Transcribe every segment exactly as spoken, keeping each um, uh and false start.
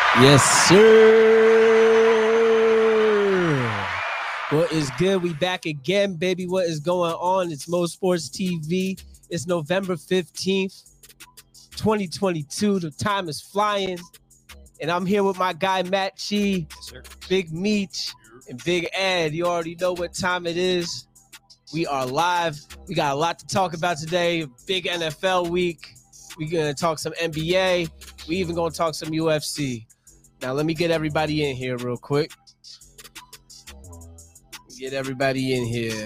Yes, sir. What is good? We back again, baby. What is going on? It's Mo Sports T V. It's November fifteenth, twenty twenty-two. The time is flying. And I'm here with my guy, Matt Chi, Yes, Big Meech, and Big Ed. You already know what time it is. We are live. We got a lot to talk about today. Big N F L week. We're going to talk some N B A. We even going to talk some U F C. Now, let me get everybody in here real quick. Get everybody in here.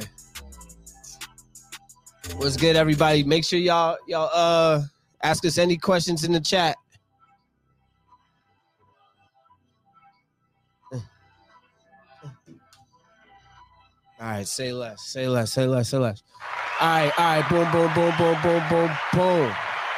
What's good, everybody? Make sure y'all y'all uh ask us any questions in the chat. All right, say less, say less, say less, say less. All right, all right, boom, boom, boom, boom, boom, boom, boom.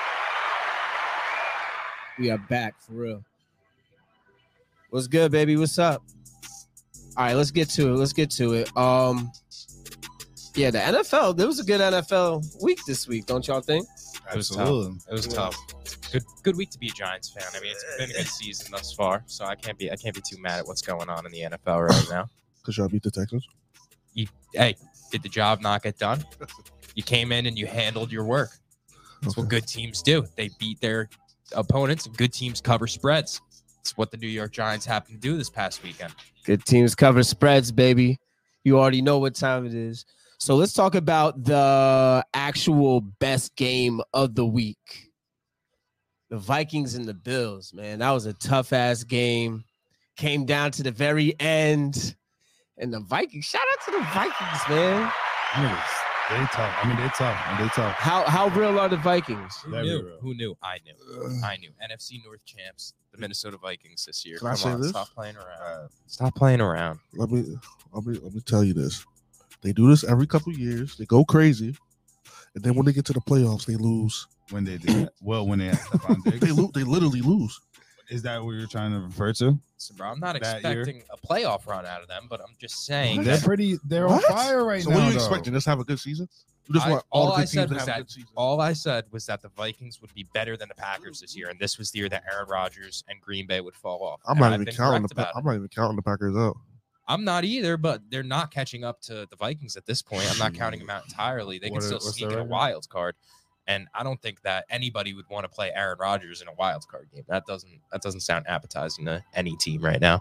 We are back for real. What's good, baby? What's up? All right, let's get to it. Let's get to it. Um, yeah, the N F L. There was a good N F L week this week, don't y'all think? It was Absolutely. tough. It was tough. Good, good week to be a Giants fan. I mean, it's been a good season thus far, so I can't be, I can't be too mad at what's going on in the N F L right now. Because y'all beat the Texans. You, hey, did the job not get done? You came in and you handled your work. That's Okay. what good teams do. They beat their opponents, and good teams cover spreads. It's what the New York Giants happened to do this past weekend. Good teams cover spreads, baby. You already know what time it is. So let's talk about the actual best game of the week. The Vikings and the Bills, man. That was a tough-ass game. Came down to the very end. And the Vikings, shout out to the Vikings, man. Niggas, they tough. I mean, they tough. And they tough. How how real are the Vikings? Who Very knew? real. Who knew? I knew. Uh, I knew. N F C North champs, the Minnesota Vikings this year. Can I Come say on, this? stop playing around. uh, Stop playing around. let me let me let me tell you this. They do this every couple years. They go crazy, and then when they get to the playoffs, they lose. When they did, well, when they had Stephon Diggs, They lose. They literally lose. is that what you're trying to refer to? So, bro, I'm not That year? expecting a playoff run out of them, but I'm just saying. What? They're that pretty. They're What? on fire right so now. what are you though. expecting? Just have a good season? You just I- want all, all the I good said teams to was have a that good season. all I said was that the Vikings would be better than the Packers this year, and this was the year that Aaron Rodgers and Green Bay would fall off. I'm And not I've even been counting the. correct Pa- about it. I'm not even counting the Packers out. I'm not either, but they're not catching up to the Vikings at this point. I'm not counting them out entirely. They can What are- still what's sneak their in a record? wild card, and I don't think that anybody would want to play Aaron Rodgers in a wild card game. That doesn't that doesn't sound appetizing to any team right now.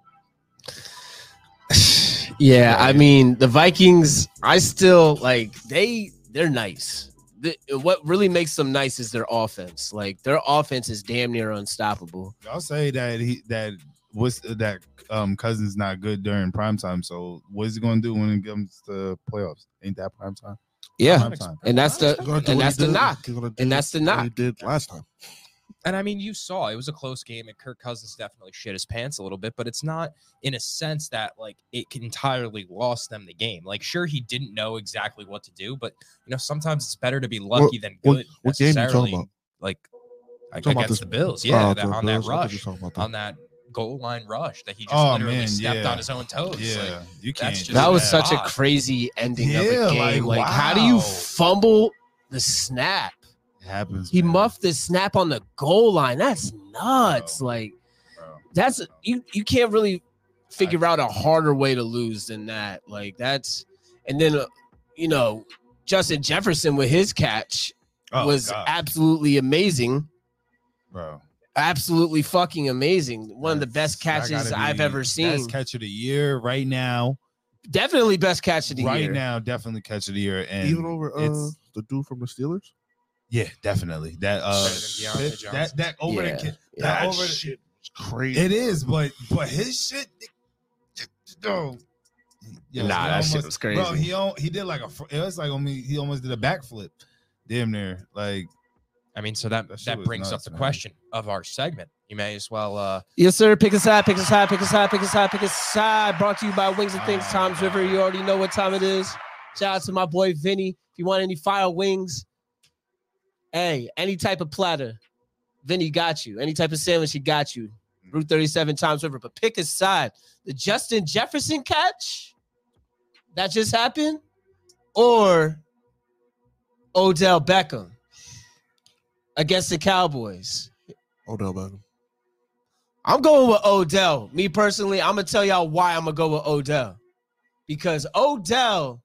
Yeah, I mean, the Vikings, I still like they they're nice. The, what really makes them nice is their offense. Like their offense is damn near unstoppable. Y'all say that he that was that um Cousins not good during prime time. So what is he going to do when it comes to playoffs? Ain't that prime time? Yeah, Prime time. and that's the He's gonna do and what he that's the did- knock. he's gonna do And that's the what knock. he did last time. And I mean, you saw it was a close game, and Kirk Cousins definitely shit his pants a little bit, but it's not in a sense that like it entirely lost them the game. Like, sure, he didn't know exactly what to do, but you know, sometimes it's better to be lucky than what- good. what game you talking necessarily, about? Like, like talking about against this- the Bills, Oh, yeah, the that, on that Bills? I thought you rush, were talking about that. on that goal line rush that he just Oh, literally man, stepped yeah. on his own toes. Yeah, Like, you can't. that's do just That was bad. such a odd. crazy ending Yeah, of a game. like, Like, how do you wow. fumble the snap? It happens. He man. muffed the snap on the goal line. That's nuts. Bro. Like Bro. that's you you can't really figure out a harder way to lose than that. Like that's and then uh, you know, Justin Jefferson with his catch Oh, was God, absolutely amazing. bro. Absolutely fucking amazing. One of the best That's- that catches gotta I've be ever seen. Best catch of the year right now. Definitely best catch of the right year. now, definitely catch of the year. And Even over uh, it's- the dude from the Steelers. yeah, definitely that uh Better than Deontay Pitt- Johnson. that that over Yeah, the kid. yeah. That That over the, shit was crazy. it is, but but his shit. No. Yo, Nah, he that shit almost- was crazy. Bro, he al- he did like a. fr- It was like on me. He almost did a backflip. Damn near like. I mean, so that That shit that was brings up nuts, the man. question of our segment. You may as well. uh Yes, sir. Pick a side, pick a side, pick a side, pick a side, pick a side. Brought to you by Wings and Things, Oh, Tom's River. You already know what time it is. Shout out to my boy Vinny. If you want any fire wings, hey, any type of platter, Vinny got you. Any type of sandwich, he got you. Route thirty-seven, Tom's River. But pick a side. The Justin Jefferson catch that just happened, or Odell Beckham against the Cowboys. Odell Beckham. I'm going with Odell. Me personally, I'm going to tell y'all why I'm going to go with Odell. Because Odell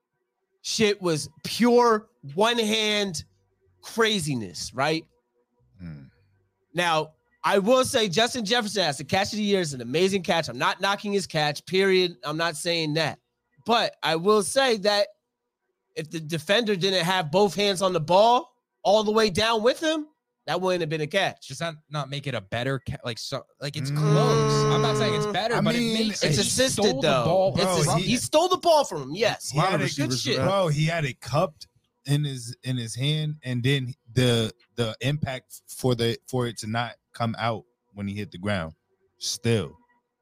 shit was pure one-hand craziness, right? Mm. Now, I will say Justin Jefferson has the catch of the year is an amazing catch. I'm not knocking his catch, period. I'm not saying that. But I will say that if the defender didn't have both hands on the ball all the way down with him, that wouldn't have been a catch. Does that not make it a better ca- like so like it's Mm. close? I'm not saying it's better, I but mean, it makes It's it. assisted, He stole the though. ball Bro, It's from a- he- he stole the ball from him, yes. He had of it, receivers good shit. do that. bro. He had it cupped in his in his hand, and then the the impact for the for it to not come out when he hit the ground, still,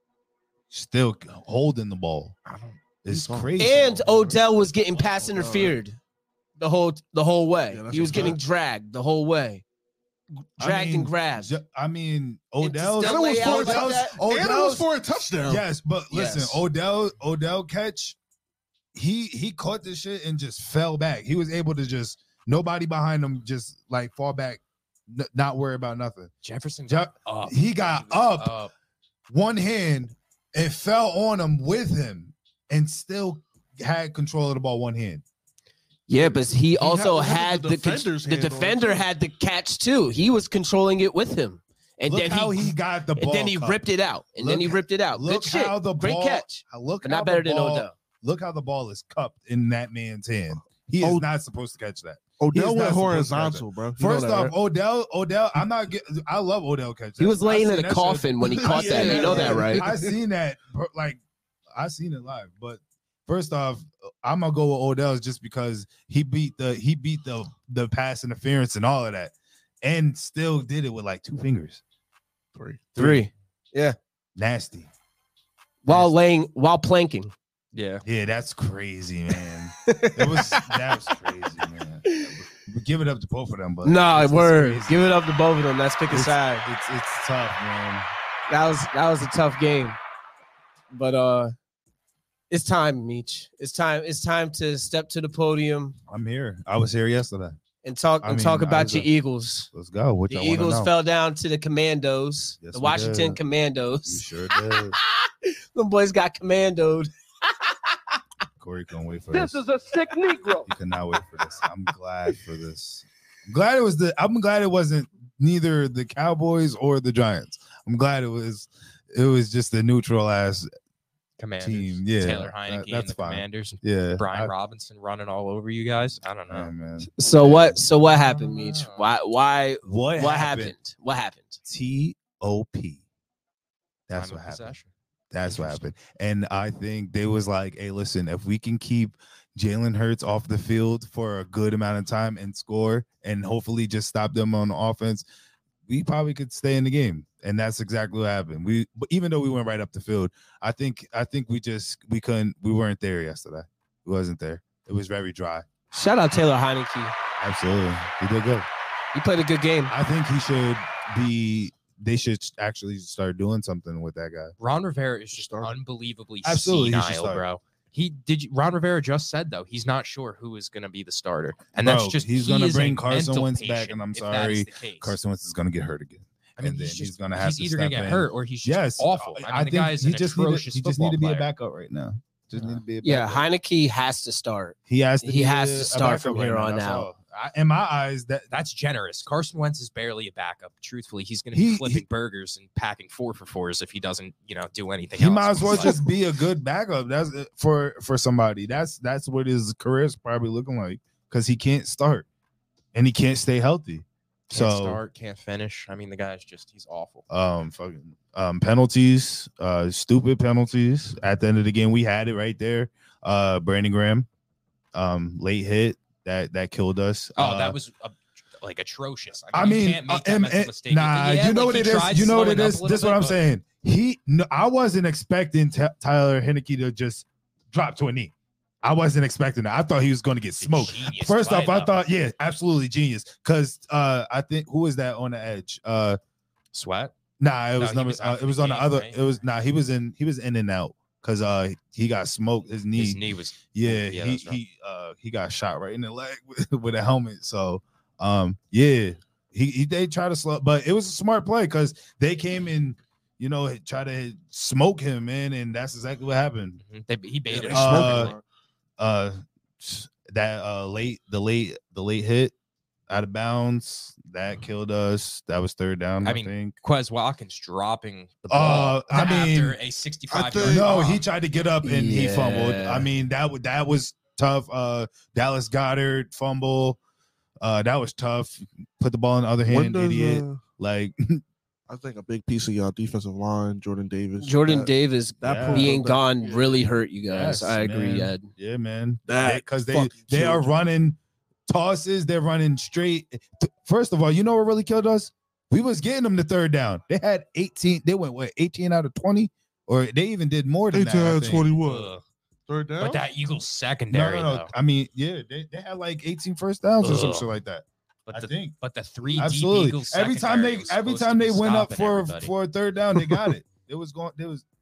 still holding the ball. I don't- It's He's crazy. And Oh, Odell was getting pass Oh, interfered the whole the whole way. Yeah, that's he was a getting fact. dragged the whole way. I Dragged mean, and grabbed. ju- I mean, And to Odell. still And it was lay for a out like touch- that? and it was Odell's- for a touchdown. Yes, but listen, Yes. Odell, Odell catch, he he caught this shit and just fell back. He was able to just nobody behind him, just like fall back, n- not worry about nothing. Jefferson Je- got up. he got was up. One hand, it fell on him with him, and still had control of the ball. One hand. Yeah, but he also had- had the the defender's the hand on it, defender too. had the catch too. He was controlling it with him, and Look then how he, he got the ball. and then he cupped. ripped it out, and then Look he how- ripped it out. Look Good shit, how the great ball, catch, Look, but how not better the than ball, Odell. Look how the ball is cupped in that man's hand. He is Oh, not supposed to catch that. Odell He's went not supposed to horizontal, bro. You know First that, off, right? Odell, Odell, I'm not getting. I love Odell catch. He was I laying seen in a that shit. coffin when he caught that. Yeah, You know that, right? I seen that. bro, Like, I seen it live. But first off, I'm gonna go with Odell just because he beat the he beat the the pass interference and all of that, and still did it with like two fingers. Three. Three Nasty. while laying while planking. Yeah. Yeah, that's crazy, man. It was that was crazy, man. We give it up to both of them, but Nah, it's- it's word. crazy. Give it up to both of them. Let's pick a It's- side. It's it's tough, man. That was that was a tough game, but uh, it's time, Meech. It's time. It's time to step to the podium I'm here. I was here yesterday. and talk I and mean, talk I about was your a- Eagles. Let's go. What The y'all wanna Eagles know? fell down to the Commandos, Yes, the we Washington did. Commandos. We sure did. Them boys got commandoed. Corey couldn't wait for This this. is a sick Negro. He could not wait for this. I'm glad for this. I'm glad it was the. I'm glad it wasn't neither the Cowboys or the Giants. I'm glad it was. It was just a neutral ass Commanders. team. Yeah, Taylor that- Heineke and that's the fine. Commanders. Yeah, Brian I- Robinson running all over you guys. I don't know. yeah, man. So what? So what happened, Meech? Why? Why? What, What happened? happened? What happened? T O P. That's Time what of happened. possession. That's what Interesting. happened. And I think they was like, hey, listen, if we can keep Jalen Hurts off the field for a good amount of time and score and hopefully just stop them on offense, we probably could stay in the game. And that's exactly what happened. We but even though we went right up the field, I think I think we just we couldn't we weren't there yesterday. We wasn't there. It was very dry. Shout out Taylor Heineke. Absolutely. He did good. He played a good game. I think he should be they should actually start doing something with that guy. Ron Rivera is just Start. unbelievably Absolutely, he should senile, start. bro. He did. You, Ron Rivera just said though he's not sure who is going to be the starter, and Bro, that's just he's he gonna is a bring Carson mental Wentz back, patient, and I'm if that is sorry, the case. Carson Wentz is gonna get hurt again. I mean, and then he's, he's just, gonna have he's to either gonna step get in. hurt or he's just Yes, awful. I mean, the think guy is he an just need atrocious to, he just need to be football a player. backup right now. Just need to be a Yeah, backup. Heineke has to start. he has to. he be has a- to a start backup from right here now, on that's out. all. I, in my eyes, that That's generous. Carson Wentz is barely a backup. Truthfully, he's going to be He- flipping he- burgers and packing four for fours if he doesn't, you know, do anything. he else. might as well But just be a good backup. That's it for for somebody. That's that's what his career is probably looking like because he can't start and he can't stay healthy. can't so start, can't finish. I mean, the guy's just he's awful. um fucking um penalties, uh stupid penalties. At the end of the game, we had it right there. Uh Brandon Graham, um, late hit that that killed us. Oh, Uh, that was uh, like atrocious. I you mean, can't make uh, that and- mental and- mistake. nah, Yeah, you know like, what he it is. tried You know what slowing it up is. a little This is what bit, I'm but saying. He, no, I wasn't expecting T- Tyler Heineke to just drop to a knee. I wasn't expecting that. I thought he was going to get it's a smoked. genius First play, off, I though. thought, yeah, absolutely genius. Because uh, I think who was that on the edge? Uh, Sweat. nah, it No, was he number. was uh, out for it was the on the game, other. right? It was nah. He was in. He was in and out because uh he got smoked. His knee. His knee was. Yeah, Yeah, he that's right. he uh he got shot right in the leg with, with a helmet. So um yeah, he, he they tried to slow, but it was a smart play because they came in. you know, try to smoke him, man, and that's exactly what happened. Mhm. They, he baited. They him. Uh, smoking, Uh, that uh late, the late, the late hit out of bounds that killed us. That was third down. I, I mean, think. Quez Watkins dropping the ball Uh, I after mean, a sixty-five I yard think- No, bomb. he tried to get up and he fumbled. Yeah. I mean, that would that was tough. Uh, Dallas Goddard fumble. Uh, that was tough. Put the ball in the other When hand, does, idiot. uh, Like, I think a big piece of y'all defensive line, Jordan Davis. Jordan that, Davis that Yeah. pulled being up that- gone yeah. really hurt you guys. yes, I agree, man. Ed. Yeah, man. That Because they fucking they are killed you. running tosses. They're running straight. First of all, you know what really killed us? We was getting them the third down. They had eighteen. They went what eighteen out of twenty, or they even did more than eighteen that. I out of think. twenty-one. Ugh. Third down. But that Eagles No, secondary, no, no. though. I mean, yeah, they, they had like eighteen first downs or some Ugh. shit like that. But I the, think but the three deep absolutely. Eagles Every time secondary they was every supposed time to they be went up stopping for everybody. for a third down, they got it. It was going. It was.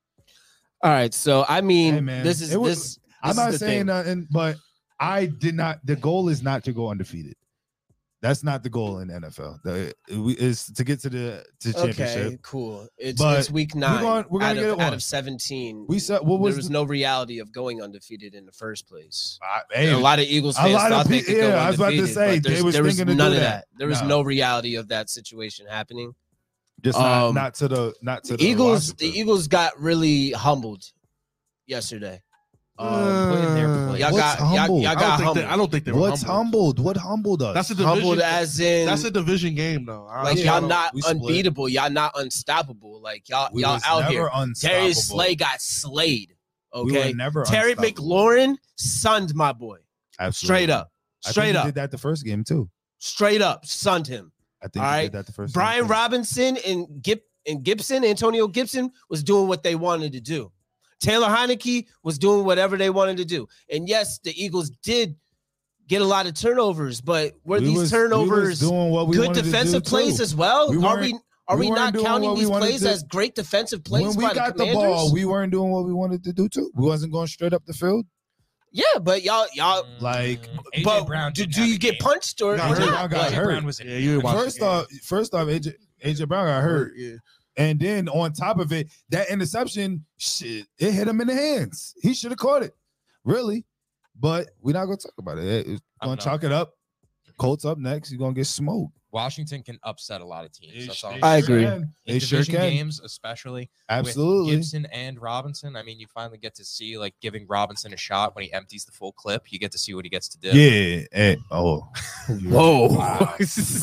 All right, so I mean, Hey, man, this is it was- this. I'm this not is the saying thing. nothing, but I did not. The goal is not to go undefeated. That's not the goal in the N F L. The we is to get to the to championship. Okay, cool. It's But it's week nine. gonna- we're gonna out get of, it out one. of seventeen. We said what there was, was the- no reality of going undefeated in the first place. I- hey, a lot of Eagles a fans lot of thought they pe- could go yeah, I was about to undefeated, say, but they there's- was there was thinking to none do of that. that. There was No. no reality of that situation happening. just not, um, not to the not to The the Eagles, Washington. the Eagles got really humbled yesterday. Um, put in their Uh, place. y'all What's got y'all, humbled? y'all I got don't think they, humbled. I don't think they were What's humbled. humbled? What humbled us? That's a humbled division. as in That's a division game, though. I- like Yeah, y'all I know. not We split. unbeatable. Y'all not unstoppable. Like y'all We y'all was out never here. unstoppable. Darius Slay got slayed. We Okay. were never Terry unstoppable. McLaurin sunned my boy. Absolutely. Straight up. I think Straight he up. did that the first game too. Straight up sunned him. I think All he right. did that the first. Brian game too. Robinson and Gip and Gibson, Antonio Gibson was doing what they wanted to do. Taylor Heineke was doing whatever they wanted to do. And yes, the Eagles did get a lot of turnovers, but were We these was- we was turnovers doing what we good wanted to defensive do, plays too. as well? We are weren't- we are we we, weren't not doing counting what we these wanted plays to- as great defensive plays When we by got the the Commanders? ball, we weren't doing what we wanted to do too. We wasn't going straight up the field. yeah, but y'all y'all Like, Mm, A J but Brown do, didn't do have you a get game. punched or, Got or hurt. not? Brown got Like, A J hurt. Brown was in Yeah, you didn't watch First the game. off, first off, A J, A J Brown got hurt, Yeah. and then on top of it, that interception, shit, it hit him in the hands. He should have caught it, really. But we're not gonna talk about it. It's I gonna don't know. chalk it up. Colts up next. You're gonna get smoked. Washington can upset a lot of teams. That's all. I'm I saying. agree. Can. In They sure division can. games, especially Absolutely. with Gibson and Robinson. I mean, you finally get to see like giving Robinson a shot when he empties the full clip. You get to see what he gets to do. Yeah. Hey, oh. Whoa. Wow.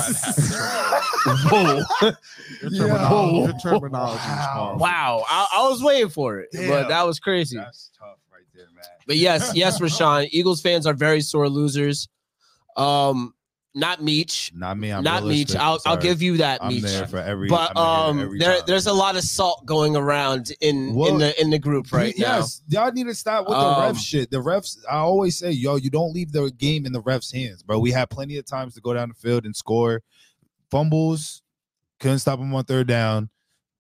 Whoa. Your Yeah. terminology, your Whoa. terminology is Wow. horrible. Wow. I, I was waiting for it, Damn. but that was crazy. That's tough right there, man. But yes, yes, Rashawn. Eagles fans are very sore losers. Um, not Meech. Not me. I'm not Meech. realistic. I'll, I'll Sorry. give you that, I'm Meech. there for every. But I'm here um, every there time. there's a lot of salt going around in Well, in the in the group right now. Yes, y'all need to stop with the Um, ref shit. The refs, I always say, yo, you don't leave the game in the refs' hands, bro. We had plenty of times to go down the field and score. Fumbles, couldn't stop them on third down.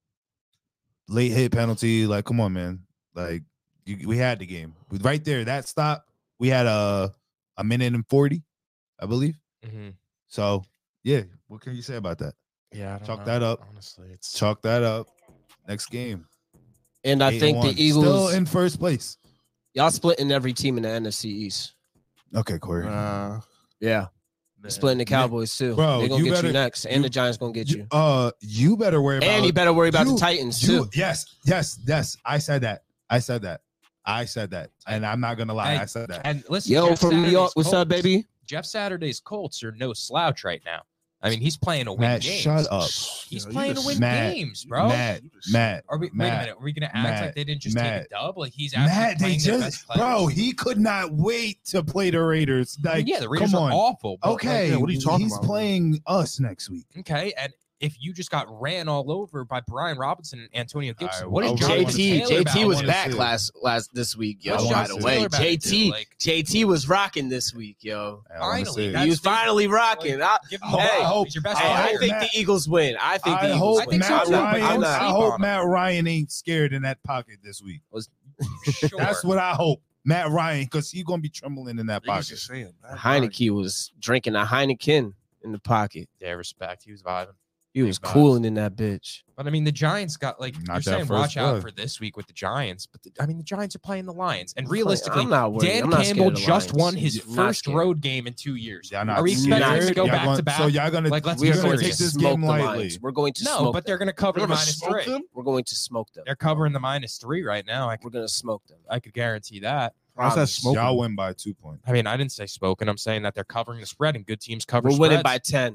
Late hit penalty, like, come on, man. Like, you, we had the game right there. That stop, we had a a minute and forty, I believe. Mhm. So, yeah, what can you say about that? Yeah, I don't Chalk know. that up. Honestly, it's Chalk that up. Next game. And I Eight think and the one. Eagles, still in first place. y'all splitting every team in the N F C East. Okay, Corey. Uh, Yeah, splitting the Cowboys too. Bro, They're gonna you get better- you next, and you- the Giants gonna get you. Uh, you better worry about. And you better worry about you- the Titans you- too. Yes, yes, yes. I said that. I said that. I said that, and I'm not gonna lie. Hey, I said that. and listen, Yo, Jeff from New Saturday's York, what's up, Colts- baby? Jeff Saturday's Colts are no slouch right now. I mean, he's playing to win Matt, games. shut up. He's Yo, you playing to just- win Matt, games, bro. Matt, Matt, Are we, wait a Matt, minute. Are we gonna act Matt, like they didn't just Matt, take a dub? Like he's actually Matt. They playing their just, best players? bro. He could not wait to play the Raiders. I mean, Like, yeah, the Raiders come are on. awful. but, like, Okay, Yeah, what are you talking he's about, man? playing us next week. okay, and if you just got ran all over by Brian Robinson and Antonio Gibson, right, what well, is I J Jonathan T, Taylor J about T to was do? wanna back see. last last this week, yo. What's wanna By see. the way, Taylor about to J do? T, Like- J T was rocking this week, yo. I wanna Finally, see it. that's He was the- finally rocking. I, Give him I the Hey, ball. hope- He's your best hey, I I player. hope think Matt- the Eagles win. I think the I Eagles hope I think win. so Matt too. I'm not- Ryan. I'm not- I sleep hope on him. Matt Ryan ain't scared in that pocket this week. Sure. That's what I hope. Matt Ryan, because he's gonna be trembling in that Niggas pocket. just saying, Matt Heineke was drinking a Heineken in the pocket. Yeah, respect. He was vibing. He was Big cooling in that bitch. But I mean, the Giants got like Not you're that saying, first watch out blood. for this week with the Giants. But the, I mean, the Giants are playing the Lions, and I'm realistically, not worried. Dan I'm not scared Campbell of the just Lions. won his I'm not first scared. road game in two years. Y'all not Are we expecting scared? him to go Y'all back gonna- to back? So y'all gonna Like, let's We be are you're going gonna to take this smoke game the lightly. Lions. We're going to No, smoke but them. they're going to cover We're the gonna minus smoke three. them? We're going to smoke them. They're covering the minus three right now. I We're could, going to smoke them. I could guarantee that. How's that Promise. smoke? Y'all win by two points. I mean, I didn't say spoken. I'm saying that they're covering the spread, and good teams cover We're winning spreads. by ten.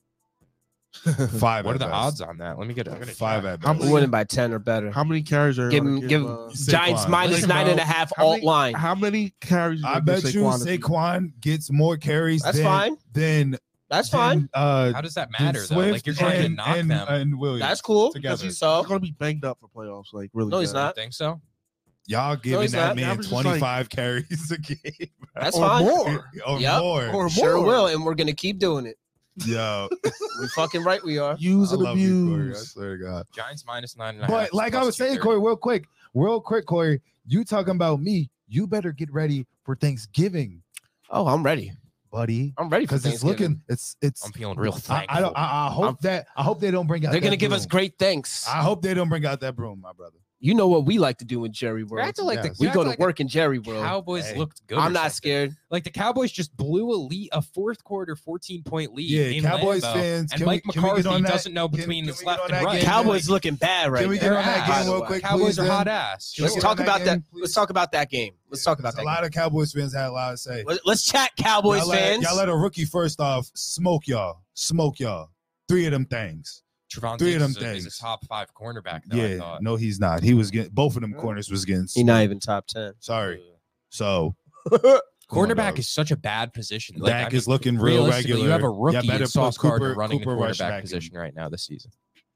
Five. What are at the best. odds on that? Let me get. I'm gonna Five check. at How best. many- We're winning by ten or better. How many carries are Give gonna him, give uh, him Saquon. Giants minus Listen, nine and bro. a half how alt many- line. How many carries? I are bet you Saquon this week? Saquon gets more carries. That's than, fine. Than That's than, fine. Uh, How does that than matter though? Swift Like you're trying and, to knock and, them. and Williams. That's cool. together. Because he's, So- he's gonna be banged up for playoffs. Like really. No, he's bad. not. Think so? Y'all giving he's that not. man Average is like- twenty-five carries a game That's Or fine. more. or Yep. more. Or Sure more. will, and we're gonna keep doing it. Yo, We fucking right we are. Use I and love you, Corey. I abuse. swear to God. Giants minus nine and a half. But like I plus was saying, two thirty. Corey, real quick, real quick, Corey, you talking about me? You better get ready for Thanksgiving, Oh, I'm ready. buddy, I'm ready for because it's Thanksgiving. looking, it's it's. I'm feeling real I, thankful. I don't. I, I hope I'm- that I hope they don't bring out. They're gonna that give us broom. great thanks. I hope they don't bring out that broom, my brother. You know what we like to do in Jerry You're World. acting like the, Yes. We you're go acting to like work in Jerry the World. Cowboys Hey. looked good. I'm or not something. scared. Like the Cowboys just blew a lead, a fourth quarter fourteen point lead. Yeah, in Cowboys Lambeau, fans, and can Mike we- can we get McCarthy on that? doesn't know Can- between can his we get left on and that right. game? Cowboys looking bad right Can we now. get on They're that ass, game by the real way. quick? Cowboys please, are then? hot ass. Can we Let's get talk on that about that. game, please? Let's talk about that game. Let's talk about A that. lot Game. of Cowboys fans had a lot to say. Let- Let's chat, Cowboys y'all let, fans. Y'all let a rookie first off smoke y'all, smoke y'all. Three of them things. Trevon Three of Diggs them is a, is things. a top five cornerback. Though, I Yeah, thought. no, he's not. He was getting both of them corners was getting. He's not smoked. even top ten. Sorry. So Cornerback dog. is such a bad position. Like, Dak I is mean, looking real realistically, regular. You have a Y'all rookie better in Sauce put Gardner Cooper- running Cooper the Rush quarterback back in. position right now this season.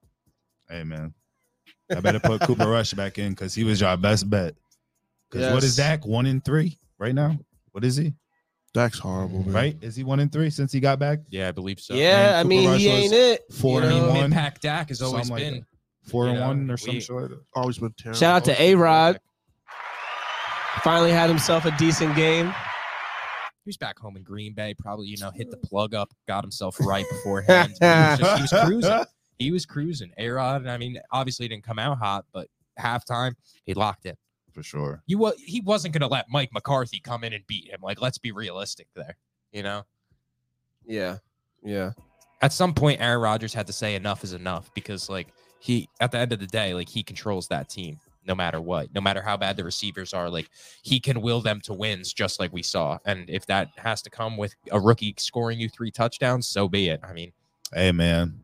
Hey man, I better put Cooper Rush back in because he was your best bet. Because what is Yes. Dak? One in three right now. What is he? That's horrible, man. Right? Is he one in three since he got back? Yeah, I believe so. Yeah, I Cooper mean Rush he was ain't it. Four You and know? one. Mid-pack Dak has always Something like been. Four You and know, one or some we- shit like that. Always been terrible. Shout out to Always A Rod. been Finally had himself a decent game. He was back home in Green Bay, probably, you know, hit the plug up, got himself right beforehand. he, was just, he was cruising. He was cruising. A-Rod, I mean, obviously he didn't come out hot, but halftime, he locked in. For sure. He, wa- he wasn't going to let Mike McCarthy come in and beat him. Like, let's be realistic there, you know? Yeah, yeah. At some point, Aaron Rodgers had to say enough is enough because, like, he, at the end of the day, like, he controls that team no matter what, no matter how bad the receivers are. Like, he can will them to wins just like we saw. And if that has to come with a rookie scoring you three touchdowns, so be it. I mean, Hey man.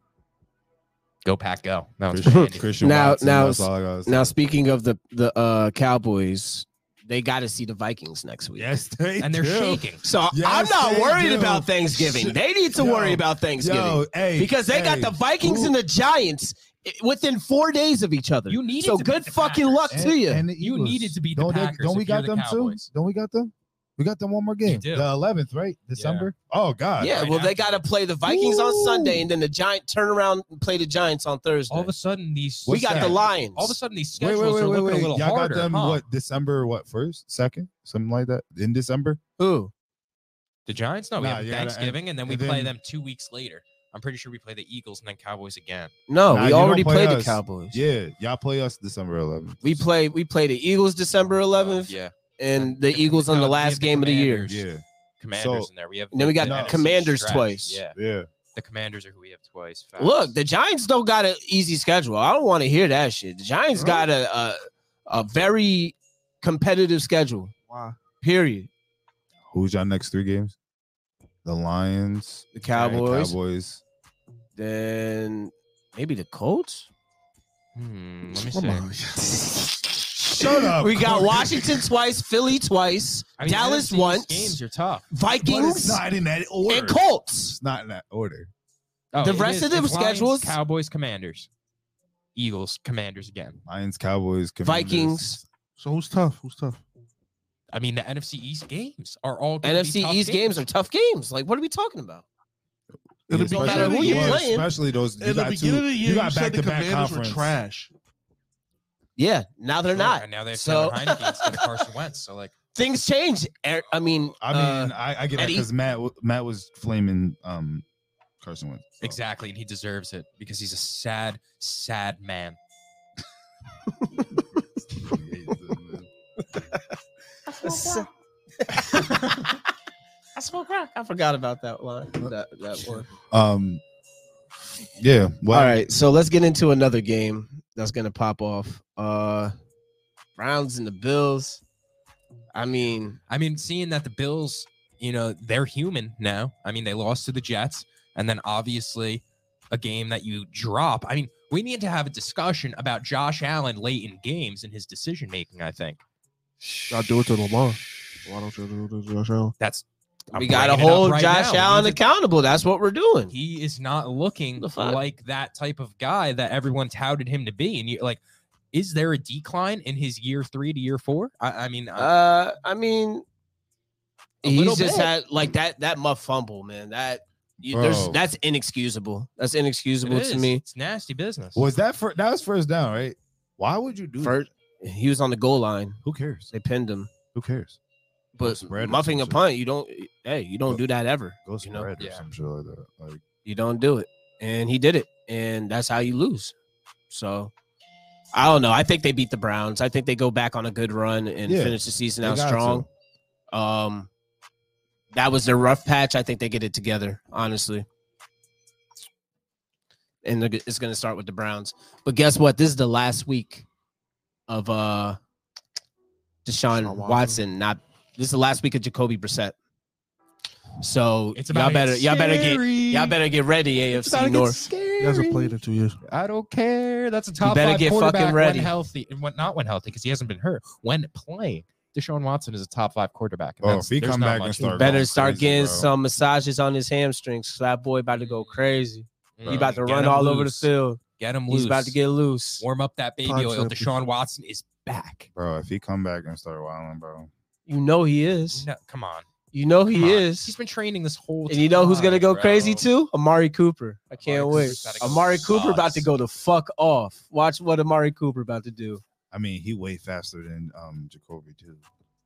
go Pack, go. No, it's Christian, Andy. Christian Now- Watson, now- that's all I gotta say. Now speaking of the the uh, Cowboys, they got to see the Vikings next week. Yes, they and they're do. shaking. So Yes, I'm not they worried do. about Thanksgiving. They need to Yo, worry about Thanksgiving Yo, hey, because they got hey, the Vikings who- and the Giants i- within four days of each other. You needed so to good beat the fucking Packers. luck and- to you. and the You Eagles. needed to beat the don't they- Packers Don't we if you're got the them Cowboys. too? Don't we got them? We got them one more game. do. The eleventh, right? December. Oh God. yeah, right well, they after. got to play the Vikings on Woo. Sunday, and then the Giant turn around and play the Giants on Thursday. All of a sudden, these we What's got that? the Lions. all of a sudden these Wait, schedules wait, wait, are wait, looking wait. a little Y'all harder. got them huh? what? December what? First, second, something like that. In December. Who? The Giants? No, we Nah, have yeah, and- Thanksgiving, and then we and play then- them two weeks later. I'm pretty sure we play the Eagles and then Cowboys again. No, Nah, we you don't already play played the us. Cowboys. Yeah, y'all play us December eleventh. We play we play the Eagles December eleventh, Yeah, and the The- Eagles on no, the we have last the game of the year. Commanders. Yeah, Commanders So- in there. We have And then we got the the N F C Commanders stretch. twice. Yeah, yeah. the Commanders are who we have twice. Facts. Look, the Giants don't got an easy schedule. I don't want to hear that shit. The Giants Huh? got a, a a very competitive schedule. Why? Period. Who's y'all next three games? The Lions, The Cowboys, Cowboys. then maybe the Colts. Hmm, let me Come see. on. Shut up. We got Corey. Washington twice, Philly twice, I mean, Dallas N F C once, Games are tough. But it's Vikings, not in that order. and Colts. It's not in that order. Oh, The it rest is. of the It's Lions, schedules- Cowboys, Commanders, Eagles, Commanders again. Lions, Cowboys, Commanders. Vikings. So who's tough? Who's tough? I mean, the N F C East games are all gonna N be F C tough East games are tough games. Like, what are we talking about? In the Yeah, beginning matter of the who you year, playing. especially those. You in the got beginning two, of the year, you you, got said back the to back Commanders were conference. trash. Yeah, now they're Sure, not. And now they have So- Taylor Heineke instead of Carson Wentz. So like, Things change. Er- I mean, I mean, uh, I, I get that Eddie? because Matt Matt was flaming um Carson Wentz. So. Exactly, and he deserves it because he's a sad, sad man. I smoke crack. I forgot about that line. That, that one. Um, yeah. Well, All right, so let's get into another game that's gonna pop off. Uh, Browns and the Bills. I mean, I mean, seeing that the Bills, you know, they're human now. I mean, they lost to the Jets, and then obviously a game that you drop. I mean, we need to have a discussion about Josh Allen late in games and his decision making. I think I do it to Lamar. Why don't you do it to Josh Allen? that's I'm we got to bringing it up hold right Josh now. Allen He's a- accountable. That's what we're doing. He is not looking The fuck? like that type of guy that everyone touted him to be. And you like, is there a decline in his year three to year four? I, I mean, uh, Uh, I mean, A he's little just bit. had like that that muff fumble, man. That you, there's Bro. that's inexcusable. That's it inexcusable is. to me. It's nasty business. was that for that was first down, right? Why would you do First, he was on the goal line. that? Who cares? They pinned him. Who cares? But spread or muffing a some shit. punt, you don't. Hey, you don't do that ever. Go You know? spread or Yeah. some shit like that. Like, You don't do it, and he did it, and that's how you lose. So, I don't know. I think they beat the Browns. I think they go back on a good run and Yeah, finish the season they out got strong. Um, that was their rough patch. I think they get it together, honestly. And they're g- it's going to start with the Browns. But guess what? This is the last week of uh Deshaun Deshaun Watson. Watson. Not this is the last week of Jacoby Brissett. So It's y'all about to get better y'all better get scary. y'all better get ready, A F It's about C to get North. He hasn't scary. played in two years. I don't care. That's a top better five get quarterback fucking ready. when healthy. When, not when healthy, because he hasn't been hurt. When playing, Deshaun Watson is a top five quarterback. and Oh, that's- if he there's come not back and much- start Better going start crazy, getting bro. some massages on his hamstrings. That boy about to go crazy. He Mm, about to get run him all over the loose. field. Get him He's loose. about to get loose. warm up that baby Five oil. seconds. Deshaun Watson is back. Bro, if he come back and start wilding, bro. You know he is. No, come on. You know he Come on. is. He's been training this whole time. And you know who's gonna go bro. crazy too? Amari Cooper. I can't Amari wait. Cooper's gotta go Amari Cooper about to nuts. go the fuck off. Watch what Amari Cooper about to do. I mean, he way faster than um Jacoby too.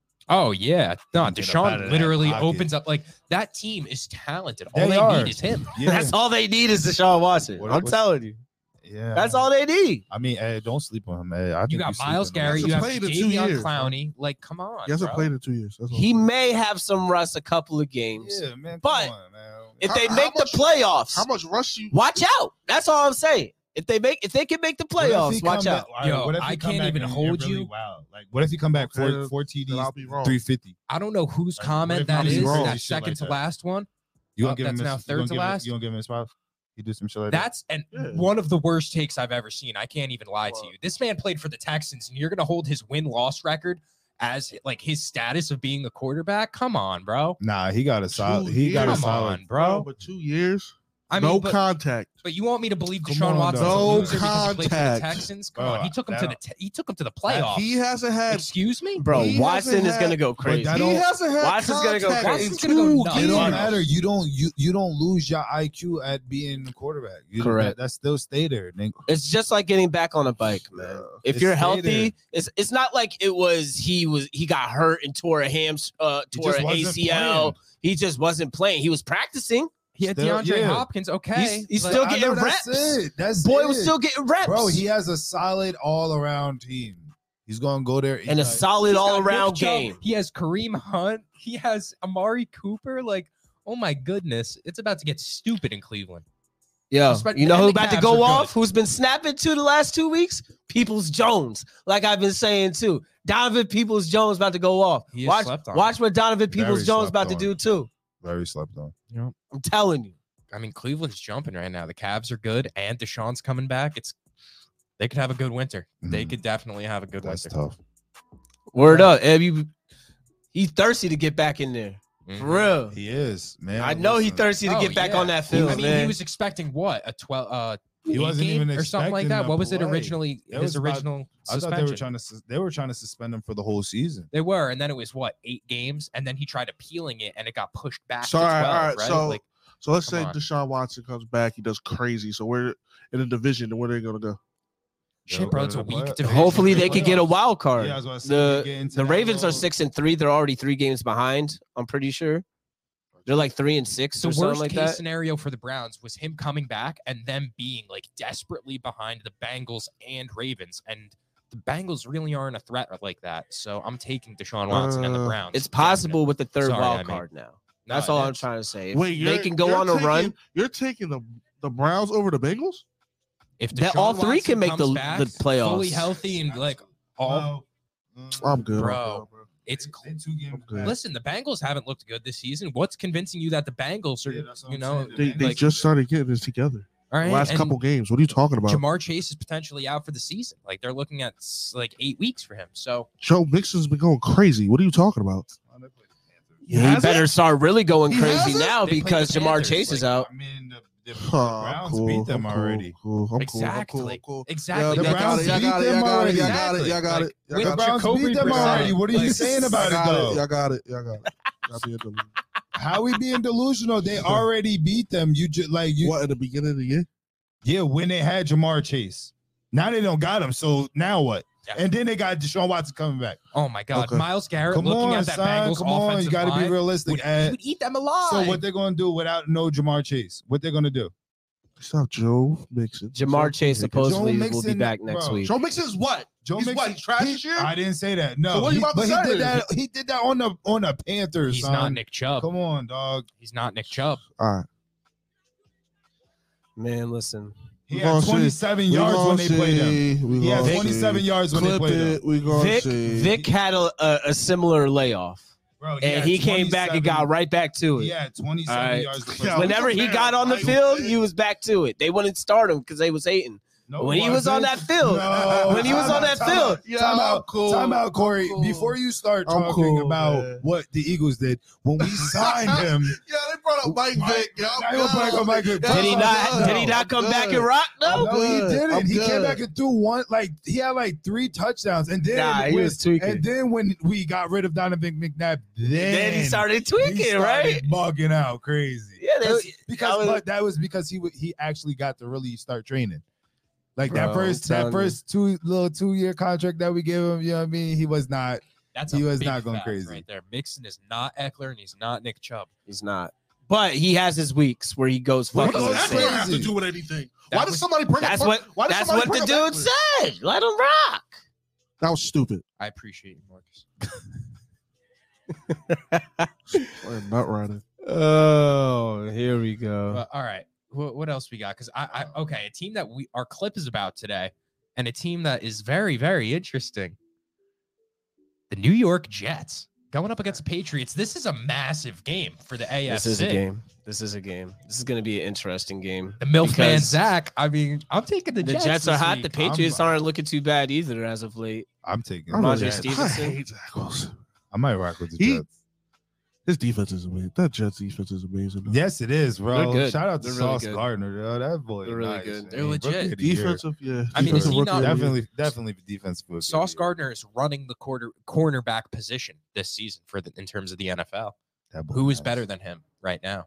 Oh yeah, no. Get up out of Deshaun that literally pocket. opens up like that team is talented. All They they, are. need is him. Yeah, That's all they need is Deshaun Watson. What- I'm what's- telling you. yeah. That's all they need. I mean, hey, don't sleep on him, man. I think You got sleeping Miles on Garrett. him. You have He hasn't played in two Davion years, Clowney. Like, come on. He hasn't bro. played in two years. That's all. He may have some rust a couple of games. Yeah, man. But come on, man. If How- they how make much- the playoffs, How much rush you? watch out. That's all I'm saying. If they make if they can make the What if he playoffs, come watch back- out. all right, Yo, what if he I come can't back even and- hold and really you. Wow. Like, what if he come back Okay, four, four T then Ds, I'll be wrong. three fifty? I don't know whose Like, comment what if that he's is. wrong? That Shit second like to that. last one. You Uh, gonna give that's him now his, third you gonna to give him- last? You gonna give him his five? He do some shit like that. That's and Yeah. one of the worst takes I've ever seen. I can't even lie to you. This man played for the Texans, and you're gonna hold his win loss record as like his status of being the quarterback. Come on, bro. Nah, he got a solid. Two He got a years. Come solid. on, bro. But two years, I mean, no but, contact. but you want me to believe Come Deshaun on, Watson's dog. a No loser because he played for the contact. Texans? Come Bro, on, he took him to the that- te- he took him to the playoffs. He hasn't had. Excuse me, Bro, He Watson hasn't is had- gonna go but crazy. that He don't- hasn't had Watson's gonna go contact crazy. in Watson's gonna go two nuts. It years. don't matter. You don't you you don't lose your I Q at being the quarterback. You, Correct. That, that still stay there. nigga. It's just like getting back on a bike, man. Yeah. If It's you're stay healthy, there. it's it's not like it was he was he got hurt and tore a ham uh He tore just an wasn't A C L. playing. He just wasn't playing. He was practicing. he had Still- DeAndre yeah. Hopkins. Okay, He's- he's Like, still I getting know that's reps. it. That's Boy it. was still getting reps. Bro, he has a solid all around team. He's gonna go there and a uh, solid he's got all Nick around Chubb, game. He has Kareem Hunt. He has Amari Cooper. Like, oh my goodness, it's about to get stupid in Cleveland. Yeah, Respect- you know and who's the about to Cavs go are off? good. Who's been snapping to the last two weeks? Peoples Jones, like I've been saying too. Donovan Peoples Jones about to go off. He is Watch, slept on. watch what Donovan Very Peoples Jones slept about to on. do too. very slept on. I'm telling you. I mean, Cleveland's jumping right now. The Cavs are good, and Deshaun's coming back. It's they could have a good winter. They Mhm. could definitely have a good That's winter. tough. Word up, Eb. You, he's thirsty to get back in there. Mhm. For real. He is, man. I know he Listen, thirsty to Oh, get back yeah. on that I field, mean, man. he was expecting what a twelve. Uh, He eight wasn't game even or something like expecting that. to What was it play. originally? It His was about- original I thought suspension. they were trying to sus- they were trying to suspend him for the whole season. They were, and then it was what eight games, and then he tried appealing it, and it got pushed back So, to all twelve. right, all right, right? so- like, So let's Come say on. Deshaun Watson comes back, he does crazy. So we're in a division, and where are they gonna go? shit, bro, it's a weak division. Hopefully they could get a Playoffs. wild card. Yeah, I was about to say, the they get into the that Ravens are little- six and three. They're already three games behind. I'm pretty sure. They're like three and six The or something worst like case that. scenario for the Browns was him coming back and them being like desperately behind the Bengals and Ravens. And the Bengals really aren't a threat like that. So I'm taking Deshaun Watson and the Uh, Browns. It's possible with the third Sorry, I wild mean- card now. No, That's it all I'm is. trying to say. If Wait, they you're- can go you're on a taking- run. You're taking the the Browns over the Bengals? If That- Deshaun all three Watson can make comes the- back the playoffs. fully healthy and like all. I'm good. Bro. It's They- they two games Okay. back. Listen, the Bengals haven't looked good this season. What's convincing you that the Bengals are, Yeah, that's what you I'm know, saying. They, they like, just started getting this together. all right, Last and couple games. What are you talking about? Jamar Chase is potentially out for the season. Like they're looking at s- like eight weeks for him. So Joe Mixon's been going crazy. What are you talking about? He Has better it? start really going He crazy hasn't? now They played because the Jamar Panthers, Chase is like, out. I mean, the, the, the Huh, I'm Browns cool, beat them I'm cool, already. Cool, I'm cool, I'm Exactly. cool, I'm cool. Exactly. Yeah, The y'all Browns got it. Y'all beat got it. them Y'all got it. already. Y'all got it. Y'all got Like, it. Y'all with got it. Browns Jacoby beat them Brissett, already. What are you like- saying about Y'all it got though? it. Y'all got it. Y'all got it. Y'all being delusional. How we being delusional? They already beat them. You just like you. What, at the beginning of the year? Yeah, when they had Jamar Chase. Now they don't got him. So now what? Yeah. And then they got Deshaun Watson coming back. Oh my God, Okay. Miles Garrett Come looking on, at that son. Bengals Come on. offensive You got to be line realistic. would, And would eat them alive. so what they're going to do without no Jamar Chase? What they're going to do? It's not Joe Mixon. Jamar Chase supposedly Joe will be Mixon, back next bro. week. Joe Mixon's what? Joe He's Mixon, what? He's trash he- this year? I didn't say that. No, So what are you he- about to but he say? did that. He did that on the on the Panthers. He's son. not Nick Chubb. Come on, dog. He's not Nick Chubb. All right. Man, listen. He We had gonna see. twenty-seven We yards gonna when they played him. see. We He had gonna twenty-seven see. yards when they Clip played him. it. We gonna Vic see. Vic had a, a, a similar layoff, Bro, and had he came back and got twenty-seven right back to He it. had twenty-seven All right. yards. The first Yeah, time. Whenever he got on the Like, field, man. he was back to it. They wouldn't start him because they was hating. No, when he was on wasn't. that field, No, when he was time on out, that time field. out, Yeah, time I'm out, cool. time out, Corey. I'm cool. Before you start I'm talking cool, about man. what the Eagles did when we signed him, Yeah, they brought up Mike Vick. Yeah, I'm I was good. like, oh my God. Did he I'm not? good. Did he not I'm come back good. and rock? No. no, he good. didn't. I'm He came good. back and threw one. Like he had like three touchdowns, and then Nah, he when, was tweaking. and then when we got rid of Donovan McNabb, then, Then he started he tweaking, started right? bugging out crazy. Yeah, they- Because- because that was- but that was because he would he actually got to really start training. Like Bro, that first I'm that telling you. first two little two year contract that we gave him, you know what I mean? He was not. That's He a was big not going fact crazy. right there. Mixon is not Eckler and he's not Nick Chubb. He's not. But he has his weeks where he goes What fucking does that insane. have to do with anything? That Why does was- somebody bring That's up? what. Why does That's somebody what the bring up dude Eckler? said. Let him rock. That was stupid. I appreciate you, Marcus. I'm not riding. Oh, here we go. But, all right. What, what else we got? Because I, I okay, a team that we our clip is about today, and a team that is very, very interesting. The New York Jets going up against the Patriots. This is a massive game for the A F C. This is a game. This is a game. This is going to be an interesting game. The Milkman Because Zach. I mean, I'm taking the, The Jets. Jets are this hot. week. The Patriots I'm- aren't looking too bad either as of late. I'm taking. I, Ramondre really- Stevenson. I hate Zach Wilson. I might rock with the He- Jets. His defense is amazing. That Jets defense is amazing. though. Yes, it is, bro. They're good. Shout out to They're really Sauce good. Gardner, yo. That boy, They're really nice, good. man. They're Rookie legit. of the year. Defensive, yeah. I mean, is defensive he rookie not- of the year. Definitely, definitely defensive. rookie of the Sauce year. Gardner is running the quarter cornerback position this season for the in terms of the N F L. That boy Who is nice. better than him right now?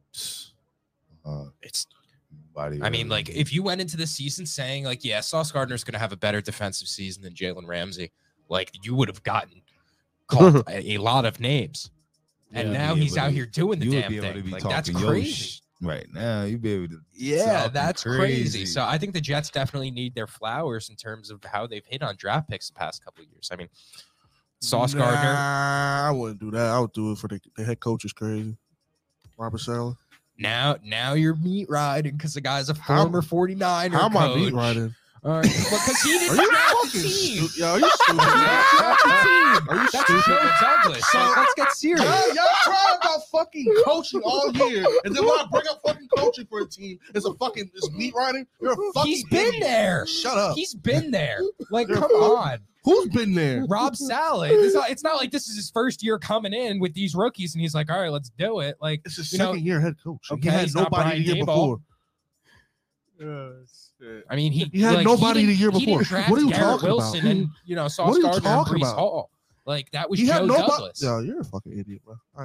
Uh, It's body I mean, of- like, if you went into the season saying, like, yeah, Sauce Gardner's going to have a better defensive season than Jalen Ramsey, like, you would have gotten called a, a lot of names. And Yeah. now Be he's able out to- here doing the you would damn be able to thing. be Like, talking that's your crazy. sh- right now. You be able to. Yeah, talking that's crazy. So I think the Jets definitely need their flowers in terms of how they've hit on draft picks the past couple of years. I mean, Sauce nah, Gardner. I wouldn't do that. I would do it for the, the head coach is crazy. Robert Saleh. Now, now you're meat riding because the guy's a How- former forty-niner How am I coach. meat riding? All right. Well, because he Are didn't you draft the fucking team. stupid? Yo, are you stupid? He man? didn't draft the team. Are you That's stupid? Joe Douglas. So- Like, let's get serious. Y'all, y'all cry about fucking coaching all year, and then when I bring up fucking coaching for a team, it's a fucking it's meat riding. You're a fucking. He's been idiot. there. Shut up. He's been there. Like, You're come fucking- on. Who's been there? Rob Saleh. It's not, it's not like this is his first year coming in with these rookies, and he's like, all right, let's do it. Like, It's his you know, second year head coach. okay, he had he's not nobody the Brian year Daboll. before. I mean, he, He had like, nobody didn't- the year he didn't before. draft What are you Garrett talking about? Wilson and, you know, Sauce What are you Gardner and talking Brees about? Hall. Like, that was He had Joe nobody. Douglas. Yo, you're a fucking idiot, bro. All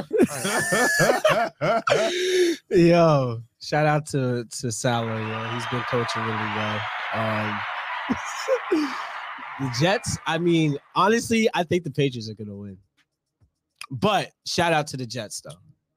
right. Yo, shout out to to Salah. Yo, he's been coaching really well. Um, the Jets. I mean, honestly, I think the Patriots are gonna win. But shout out to the Jets, though.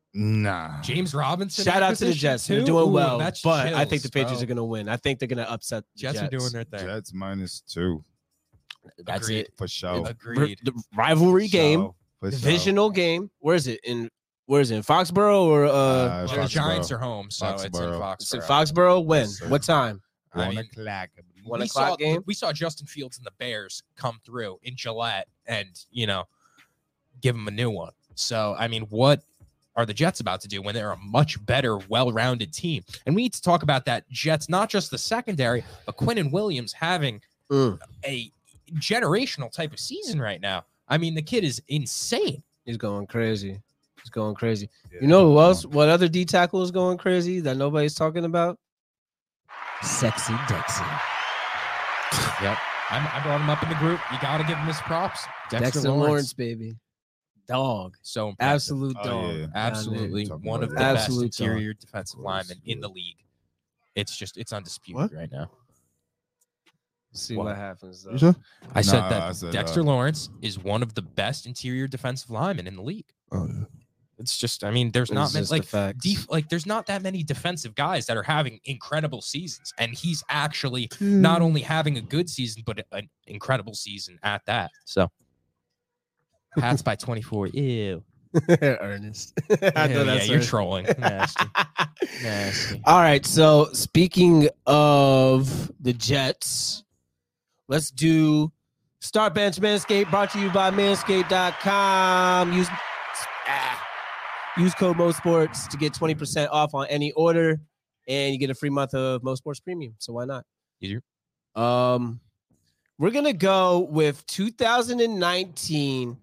Nah. James Robinson. Shout out to the acquisition Jets. They're too? doing Ooh, well, that's but I think the chills, Patriots bro. are going to win. I think they're going to upset the Jets, Jets. are doing their thing. Jets minus two That's Agreed. it. for sure. It's Agreed. The rivalry For game, sure. For sure. divisional game. Where is it? In where is it? In Foxborough or uh? Uh, Well, the Foxborough. Giants are home, so it's in Foxborough. it's in Foxborough. Foxborough. When? Yes, sir. What time? I One mean, o'clock. One we o'clock saw, game? We saw Justin Fields and the Bears come through in Gillette and, you know, give them a new one. So, I mean, what are the Jets about to do when they're a much better, well-rounded team? And we need to talk about that Jets, not just the secondary, but Quinnen Williams having Mm. a generational type of season right now. I mean, the kid is insane. He's going crazy. He's going crazy. Yeah. You know who else? What other D tackle is going crazy that nobody's talking about? Sexy Dexy. Yep. I'm, I brought him up in the group. You got to give him his props. Dexter, Dexter Lawrence. Lawrence, baby. Dog. So impressive. Absolute Oh, dog. yeah. Absolutely Talking one about of that. the Absolute best dog. interior defensive Of linemen course, in yeah. the league. It's just it's undisputed What? right now. See What? what happens. Though. You said? I said Nah, that I said, Dexter uh, Lawrence is one of the best interior defensive linemen in the league. Oh yeah. It's just, I mean, there's not It's many, just the like facts. def, like there's not that many defensive guys that are having incredible seasons, and he's actually not only having a good season but an incredible season at that. So, Pats by twenty-four. Ew. Ernest. I Yeah, know yeah, that's you're Ernest. trolling. Nasty. Nasty. All right. So speaking of the Jets, let's do Start Bench Manscaped, brought to you by manscaped dot com. Use ah, use code MoSports to get twenty percent off on any order, and you get a free month of MoSports Premium. So why not? Easier. Um, we're gonna go with two thousand nineteen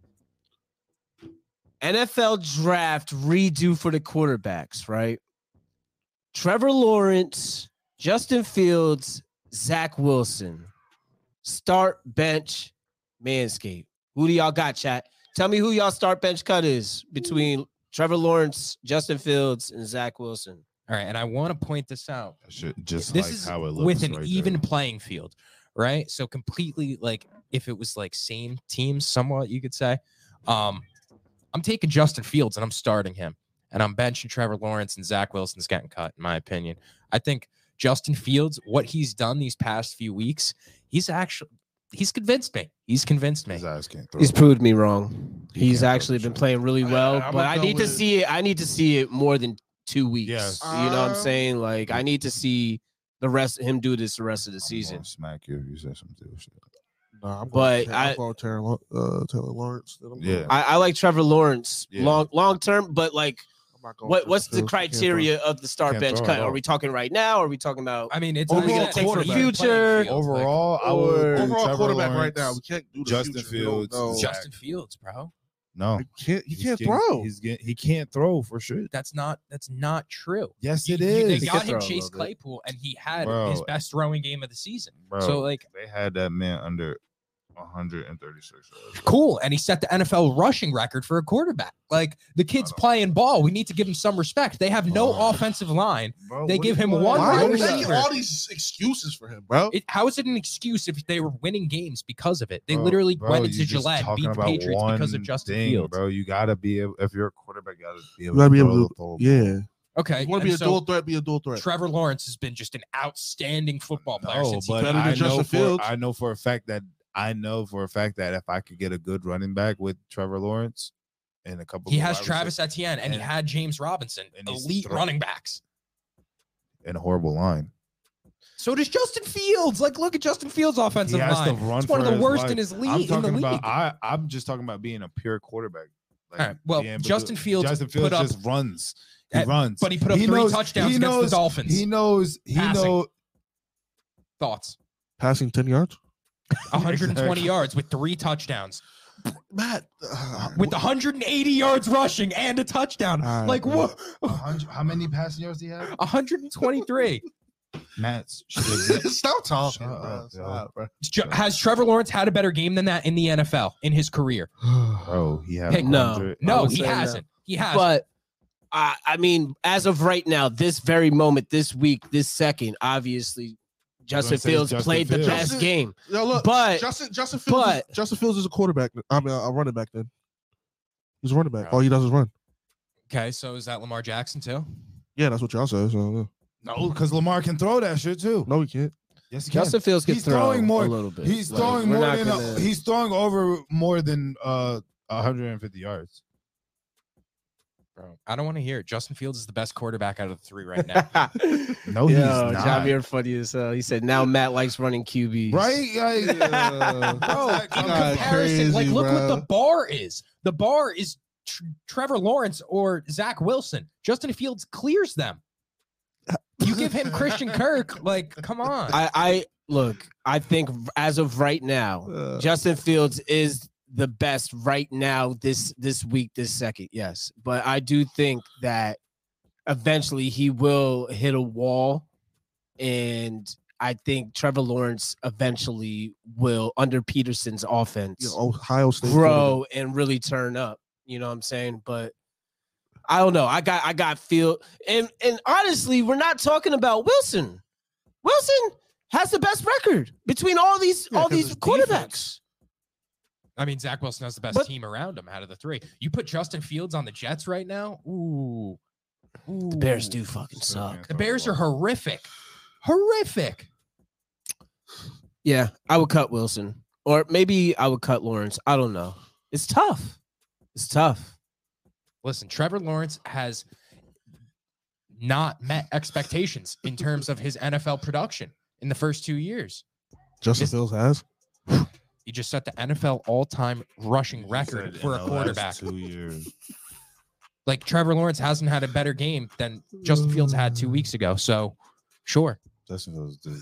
N F L draft redo for the quarterbacks, right? Trevor Lawrence, Justin Fields, Zach Wilson. Start, bench, Manscaped. Who do y'all got, chat? Tell me who y'all start, bench cut is between Trevor Lawrence, Justin Fields, and Zach Wilson. All right, and I want to point this out. That shit just This like is how it looks with an right even there. playing field, right? So completely like if it was like same teams, somewhat you could say. Um, I'm taking Justin Fields and I'm starting him, and I'm benching Trevor Lawrence and Zach Wilson's getting cut, in my opinion. I think Justin Fields, what he's done these past few weeks, he's actually he's convinced me. He's convinced me. His eyes can't throw. He's proved me wrong. He He's can't throw actually the been shit. playing really well, I- I'm but gonna I go need to with- see it. I need to see it more than two weeks. Yes. You know what I'm Uh, saying? Like I need to see the rest him do this the rest of the I'm season. gonna smack you if you say some stupid shit. Nah, I'm But going, I- I'm going Taylor, Law- uh, Taylor Lawrence. I'm Yeah. going- I, I like Trevor Lawrence Yeah. long long term, but like I'm not going what Justin what's the Fields. He can't criteria of the start Can't bench throw cut? at Are all. we talking right now? Or are we talking about I mean, it's Overall only gonna take quarterback. for even Future. playing field, like, Overall, I Or- would throw. do Overall Trevor quarterback right Lawrence, now. We can't do the Justin future. We don't Fields, know. Zach- Justin Fields, bro. No, He can't. He He's can't getting- throw. He's getting, he can't throw for sure. That's not that's not true. Yes, You- it you- is. They He got can him throw a Chase little bit. Claypool, and he had Bro. his best throwing game of the season. Bro, So like, they had that man under one hundred thirty-six. yards. cool, and he set the N F L rushing record for a quarterback. Like the kid's playing ball. We need to give him some respect. They have no Oh. offensive line. Bro, They what give are you him doing? one Why wide are we receiver. making all these excuses for him, bro? It, how is it an excuse if they were winning games because of it? They Bro, literally bro, went you into just Gillette, and talking beat the about Patriots because of one Justin thing, Fields. bro. You gotta be able, if you're a quarterback, you gotta be able, You gotta be to able to. throw the ball. Yeah. Okay, You want to be and a so dual threat? Be a dual threat. Trevor Lawrence has been just an outstanding football player No, since he but better than I Justin know for Fields. I know for a fact that I know for a fact that if I could get a good running back with Trevor Lawrence and a couple, He of has wide Travis receivers Etienne and he and- had James Robinson, and he's elite throw- running backs. and a horrible line. So does Justin Fields. Like, look at Justin Fields' offensive He has line. to run It's one of for the his worst life. in his league. I'm in the talking league. about. I I'm just talking about being a pure quarterback. Like, All right, well, being able to- Justin Fields Justin put Fields up- just runs. He Uh, runs, but he put up three knows- touchdowns he against the knows, Dolphins. He knows. He Passing. knows. Thoughts? Passing ten yards. one hundred twenty Exactly. yards with three touchdowns, Matt. Uh, with one hundred eighty yards rushing and a touchdown. All right, like man. what? a hundred- How many passing yards do you have? one hundred twenty-three. Matt, Stop talking, Shut bro. up, Stop, bro. Jo- Has Trevor Lawrence had a better game than that in the N F L in his career? bro, he had Hey, no. one hundred I No, would he say no. hasn't. He hasn't. But I, I mean, as of right now, this very moment, this week, this second, obviously, Justin say Fields Justin played the Fields. best Justin- game. Yo, look, But- Justin Justin Fields. but- is, Justin Fields is a quarterback. I mean, a running back. Then he's a running back. Bro. All he does is run. Okay, so is that Lamar Jackson too? Yeah, that's what y'all said. So yeah. No, because Lamar can throw that shit too. No, he can't. Yes, he can. Justin Fields can He's throw throwing more. a little bit. He's Like, throwing we're more not than gonna- a, he's throwing over more than uh one hundred fifty yards. Bro, I don't want to hear it. Justin Fields is the best quarterback out of the three right now. No, he's Yo, not. Javier funny as hell. He said now Matt likes running Q Bs. Right? Like, Yeah. Bro, in God, comparison, crazy, like look bro. what the bar is. The bar is Tr- Trevor Lawrence or Zach Wilson. Justin Fields clears them. You give him Christian Kirk, like, come on. I, I look. I think as of right now, Uh, Justin Fields is the best right now. This this week, this second, yes. But I do think that eventually he will hit a wall, and I think Trevor Lawrence eventually will, under Peterson's offense, you know, Ohio State grow and really turn up. You know what I'm saying? But I don't know. I got I got feel and and honestly, we're not talking about Wilson. Wilson has the best record between all these Yeah, all 'cause these his quarterbacks. defense. I mean, Zach Wilson has the best But- team around him out of the three. You put Justin Fields on the Jets right now. Ooh. Ooh. The Bears do fucking Still suck. can't The throw Bears the are ball. horrific. Horrific. Yeah, I would cut Wilson. Or maybe I would cut Lawrence. I don't know. It's tough. It's tough. Listen, Trevor Lawrence has not met expectations in terms of his N F L production in the first two years. Justin It's- Fields has. He just set the N F L all-time rushing He record said for in a the last quarterback. Two years. Like Trevor Lawrence hasn't had a better game than Justin Fields had two weeks ago. So, sure. Justin Fields did.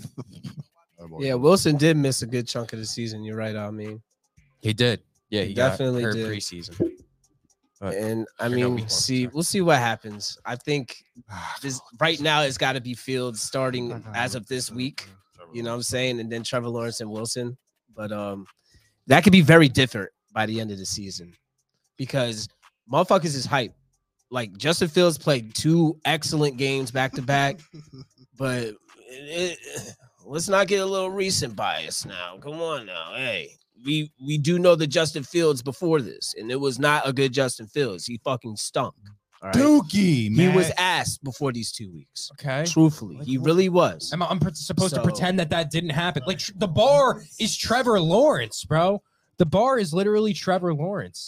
Yeah, Wilson did miss a good chunk of the season. You're right, I mean. He did. Yeah, He he definitely got hurt did. preseason. But And I Sure, no, we mean, won't see, start. we'll see what happens. I think this right now it's got to be Fields starting as of this week. You know what I'm saying? And then Trevor Lawrence and Wilson. But um, that could be very different by the end of the season because motherfuckers is hype. Like Justin Fields played two excellent games back to back, but it, it- let's not get a little recent bias now. Come on now, hey. We we do know the Justin Fields before this, and it was not a good Justin Fields. He fucking stunk. All right. Dookie, man. He was ass before these two weeks. Okay. Truthfully, Like, he what- really was. I'm, I'm pre- supposed So- to pretend that that didn't happen. Like tr- the bar is Trevor Lawrence, bro. The bar is literally Trevor Lawrence.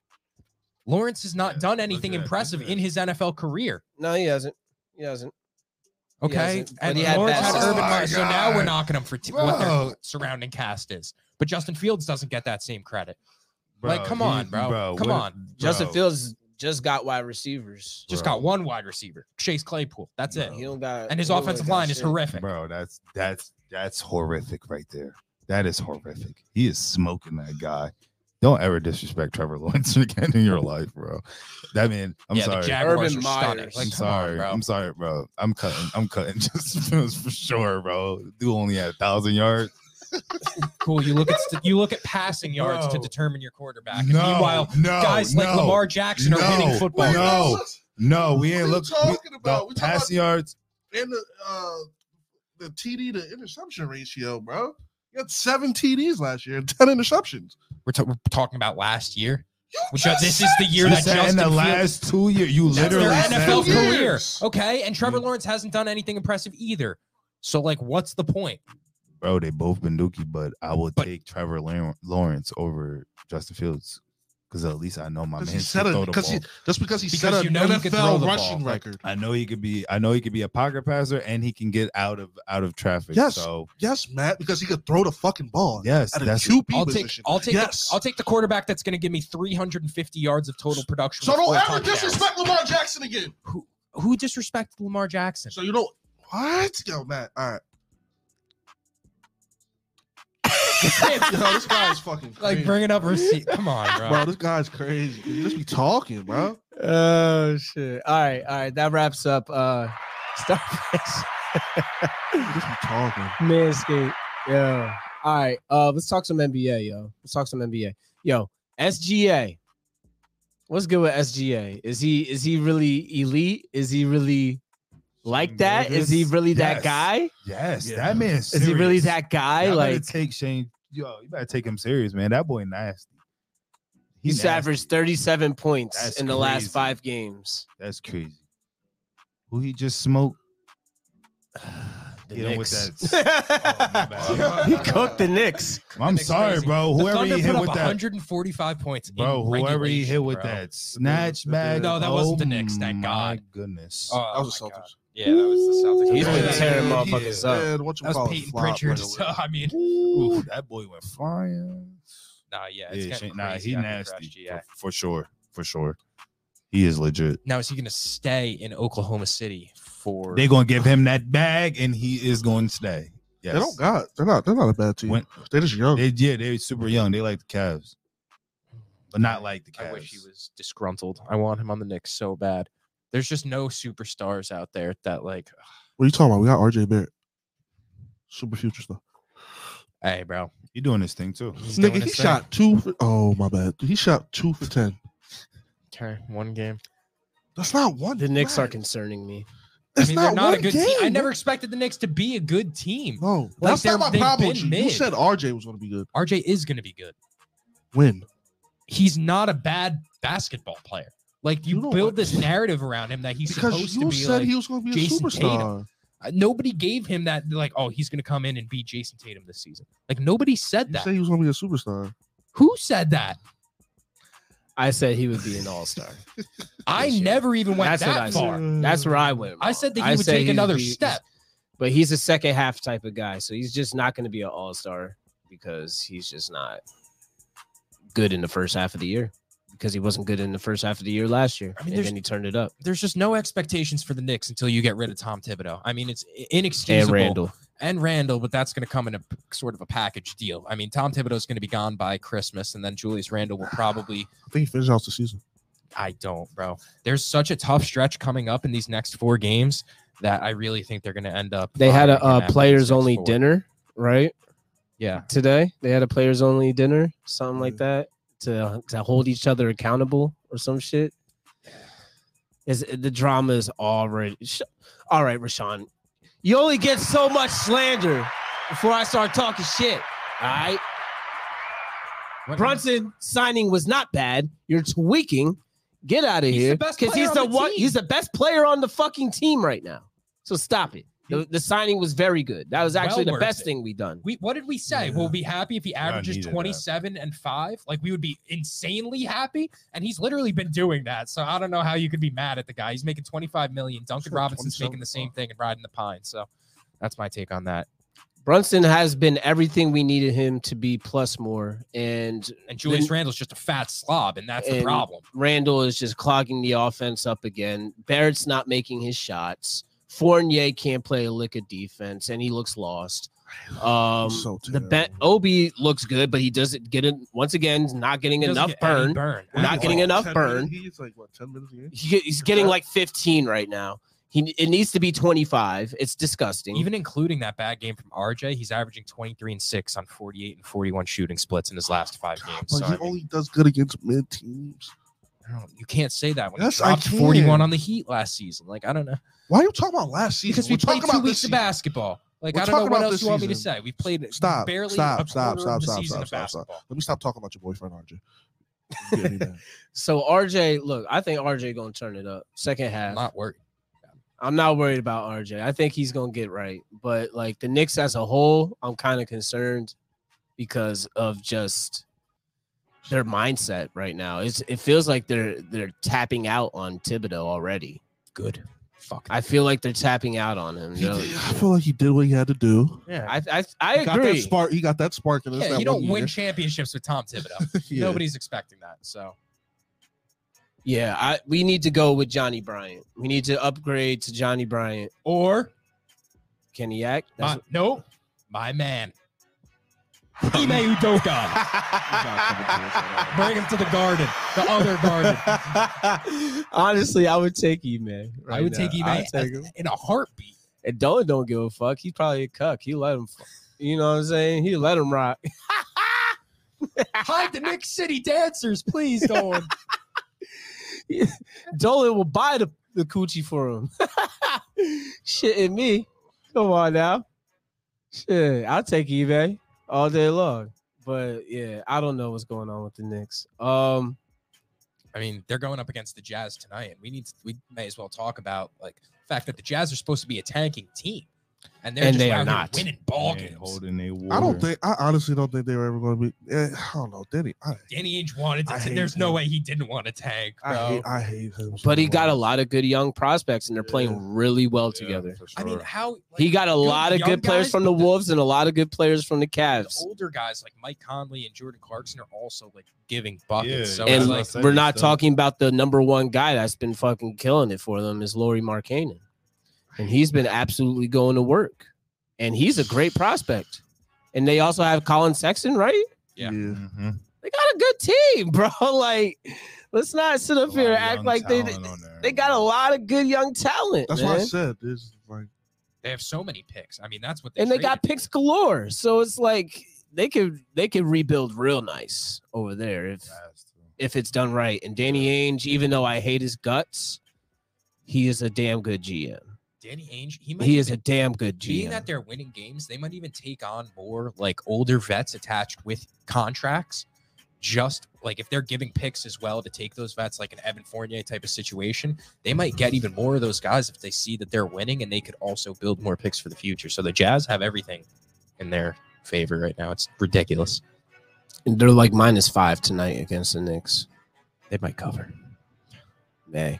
Lawrence has not Yeah, done look anything at that, impressive look at in that. his N F L career. No, he hasn't. He hasn't. He Okay, hasn't, but and he had Lawrence bad had stats. Urban Oh Meyer, my so now we're God. knocking him for t- what their Bro. surrounding cast is. But Justin Fields doesn't get that same credit. Bro, like, come he- on, bro. Come what- on. Justin bro, Fields just got wide receivers. Just Bro. got one wide receiver, Chase Claypool. That's it. He don't got. And his he don't offensive got line is shit. horrific. Bro, that's that's that's horrific right there. That is horrific. He is smoking that guy. Don't ever disrespect Trevor Lawrence again in your life, bro. That man, I'm yeah, sorry. the Jaguars Urban are stunning. Myers. Like, I'm come sorry. on, bro. I'm sorry, bro. I'm cutting. I'm cutting Justin Fields for sure, bro. Dude only had a thousand yards. Cool. You look at st- you look at passing yards to Bro. determine your quarterback. And No, meanwhile, no, guys like no, Lamar Jackson are winning no, football no. games. No, we What ain't are you look. talking about? We The talking passing yards. And the uh the T D to interception ratio, bro. You had seven T Ds last year and ten interceptions. We're, ta- we're talking about last year. You Which just this is the said year You that said Justin in the Fields. last two years, you That's literally their said N F L two career. years. Okay, and Trevor You- Lawrence hasn't done anything impressive either. So, like, what's the point? Bro, they both been dookie, but I would But- take Trevor Law- Lawrence over Justin Fields because at least I know my man Because he can set throw a the because he ball. just because he Because set an you know he could throw N F L the rushing ball. Like, record. I know he could be. I know he could be a pocket passer, and he can get out of out of traffic. Yes. So Yes, Matt, because he could throw the fucking ball. yes, At a that's Q B I'll take position. I'll take yes. the, I'll take the quarterback that's going to give me three hundred fifty yards of total production. so with don't four ever touchdowns. disrespect Lamar Jackson again. Who who disrespected Lamar Jackson? So you know what? Yo, Matt. All right. Yo, this guy's fucking crazy. Like bringing up receipt. Come on, bro. bro, this guy's crazy. You just be talking, bro. Oh shit! All right, all right. That wraps up. Uh, Starface. You just be talking. Manscaped. Yeah. All right. Uh, let's talk some N B A, yo. Let's talk some N B A. Yo, S G A. What's good with S G A? Is he is he really elite? Is he really like that? Is he really that Yes. guy? yes, Yeah. that man. Is Is he really serious. that guy? Y'all better Like, take Shane. Yo, you better take him serious, man. That boy nasty. He's nasty. averaged thirty-seven points That's in the last crazy. five games. That's crazy. Who he just smoked? The Hit him with Knicks. Oh, my bad. He cooked the Knicks. I'm Knicks sorry, crazy. bro. The Whoever Thunder he hit put up with that, one hundred forty-five points. bro. in Whoever he hit regulation, with bro. that snatch bag. No, that wasn't the oh Knicks, thank my God. goodness. Oh, That was the my God. Celtics. Yeah, that was the Celtics. He's been Yeah, tearing yeah, motherfuckers yeah, up. man, what you That call was it, Peyton flop, Pritchard. like, So, I mean, Ooh, that boy went flying. nah, yeah, it's Yeah, getting Shane- nah, crazy he after nasty Fresh G A. for, for sure, for sure. He is legit. Now, is he going to stay in Oklahoma City for? They're gonna give him that bag, and he is going to stay. Yes. They don't got. They're not. They're not a bad team. When- they're just young. They, yeah, they're super young. They like the Cavs, but not like the Cavs. I wish he was disgruntled. I want him on the Knicks so bad. There's just no superstars out there that like. What are you talking about? We got R J Barrett, super future stuff. Hey, bro. He doing this thing too. He's doing Nigga, he his thing. shot two. For, oh my bad. He shot two for ten. Okay, one game. That's not one. The Knicks are right. concerning me. I It's mean, not they're not a one good game. team. I never expected the Knicks to be a good team. No, that's they're- not my they've problem. been With you. mid. you said R J was going to be good. R J is going to be good. When? He's not a bad basketball player. Like you, You know build what? this narrative around him that he's Because supposed to you be said like. he was going to be a Jason superstar. Tatum. Uh, Nobody gave him that. Like, oh, he's going to come in and be Jason Tatum this season. Like nobody said You that. said he was going to be a superstar. Who said that? I said he would be an all-star. I This year. never even went That's what I that said. far. That's where I went. I said that he I would said take he'd another be- step. But he's a second half type of guy, so he's just not going to be an all-star because he's just not good in the first half of the year. Because he wasn't good in the first half of the year last year, I mean, and there's- then he turned it up. There's just no expectations for the Knicks until you get rid of Tom Thibodeau. I mean, it's And inexcusable. Randall. and Randall, but that's going to come in a p- sort of a package deal. I mean, Tom Thibodeau is going to be gone by Christmas, and then Julius Randle will probably. I think he finished out the season. I don't, bro. There's such a tough stretch coming up in these next four games that I really think they're going to end up. They had a firing him uh, after these players next only four. dinner, right? Yeah, Today they had a players only dinner, something like that, to to hold each other accountable or some shit. Is the drama is already sh- all right, Rashawn? You only get so much slander before I start talking shit. All right, What- Brunson signing was not bad. You're tweaking. Get out of He's here the best because player he's on the the one. team. He's the best player on the fucking team right now. So stop it. The, the signing was very good. That was actually Well the worth best it. thing we done. We what did we say? Yeah. We'll be happy if he Yeah, I averages needed that. twenty-seven and five. Like we would be insanely happy, and he's literally been doing that. So I don't know how you could be mad at the guy. He's making twenty-five million. Duncan Sure, Robinson's making the twenty-seven. same thing and riding the pine. So that's my take on that. Brunson has been everything we needed him to be plus more, and And Julius Then- Randle's just a fat slob, and that's the and problem. Randall is just clogging the offense up again. Barrett's not making his shots. Fournier can't play a lick of defense, and he looks lost. Um, So the terrible. bet Obi looks good, but he doesn't get it once again. Not getting He doesn't enough get any burn. burn. Not at getting all. enough ten burn. Minutes, he's like, what, ten minutes a game? He, get- he's getting like fifteen right now. He it needs to be twenty-five. It's disgusting. Even including that bad game from R J, he's averaging twenty-three and six on forty-eight and forty-one shooting splits in his last five games. But So, he I mean, only does good against mid teams. I don't know, you can't say that when Yes, he I dropped can. forty-one on the Heat last season. Like I don't know. Why are you talking about last season? Because we We're played talking two about weeks this of season. basketball. Like We're I don't know talking what about else this you want me to season. say. We've played Stop, barely stop, a stop, quarter stop, of the stop, season stop, of stop, stop. basketball. Let me stop talking about your boyfriend, R J. You getting me mad. So R J, look, I think R J gonna turn it up second I'm half. not worried. I'm not worried about R J. I think he's gonna get right, but like the Knicks as a whole, I'm kind of concerned because of just their mindset right now. It's it feels like they're they're tapping out on Thibodeau already. Good. Fuck. I feel like they're tapping out on him. He You know? did- I feel like he did what he had to do. Yeah, I I, I He got that agree. spark. He got that spark in us. Yeah, that you don't one win year. championships with Tom Thibodeau. Yeah. Nobody's expecting that. So Yeah, I we need to go with Johnny Bryant. We need to upgrade to Johnny Bryant. or Can he act? That's my, no, my man. Ime Udoka. Bring him to the garden, the other garden. Honestly, I would take Ime. I right would now. take Ime I'd take him. in a heartbeat. And Dolan don't give a fuck. He's probably a cuck. He let him. Fuck. You know what I'm saying? He let him rock. Hide the Nick City dancers, please, Dolan. Dolan will buy the, the coochie for him. Shitting me. Come on now. Shit, I'll take eBay all day long. But yeah, I don't know what's going on with the Knicks. Um, I mean, they're going up against the Jazz tonight, and we need to, we may as well talk about like the fact that the Jazz are supposed to be a tanking team, and they're And just they out are here not. winning ball They ain't games. holding their water. I don't think. I honestly don't think they were ever going to be. Eh, I don't know, Denny. I, Danny Ainge wanted to. I ta- hate There's no him. way he didn't want to tank, bro. I hate. I hate him. so but he got a much. lot of good young prospects, and they're playing Yeah. really well Yeah, together. for I mean, sure. how like, He got a lot of young good players guys, from the but the- Wolves and a lot of good players from the The Cavs. older guys like Mike Conley and Jordan Clarkson are also like giving buckets. Yeah, so yeah, it's And like- like, said, we're he's not still- talking about the number one guy that's been fucking killing it for them is Lauri Markkanen. And he's been absolutely going to work. And he's a great prospect. And they also have Colin Sexton, right? Yeah. Mhm. They got a good team, bro. Like, let's not sit A up lot here of and act young like they talent on there, they got a bro. lot of good young talent. That's man. why I said this. Is like they have so many picks. I mean, that's what they And they traded got for. picks galore. So it's like they could they could rebuild real nice over there if Has to. if it's done right. And Danny Ainge, even though I hate his guts, he is a damn good G M. Danny Ainge. He might He is a even- damn good G being M. that they're winning games, they might even take on more like older vets attached with contracts. Just like if they're giving picks as well to take those vets, like an Evan Fournier type of situation, they might get even more of those guys if they see that they're winning, and they could also build more picks for the future. So the Jazz have everything in their favor right now. It's ridiculous. And they're like minus five tonight against the Knicks. They might cover. May.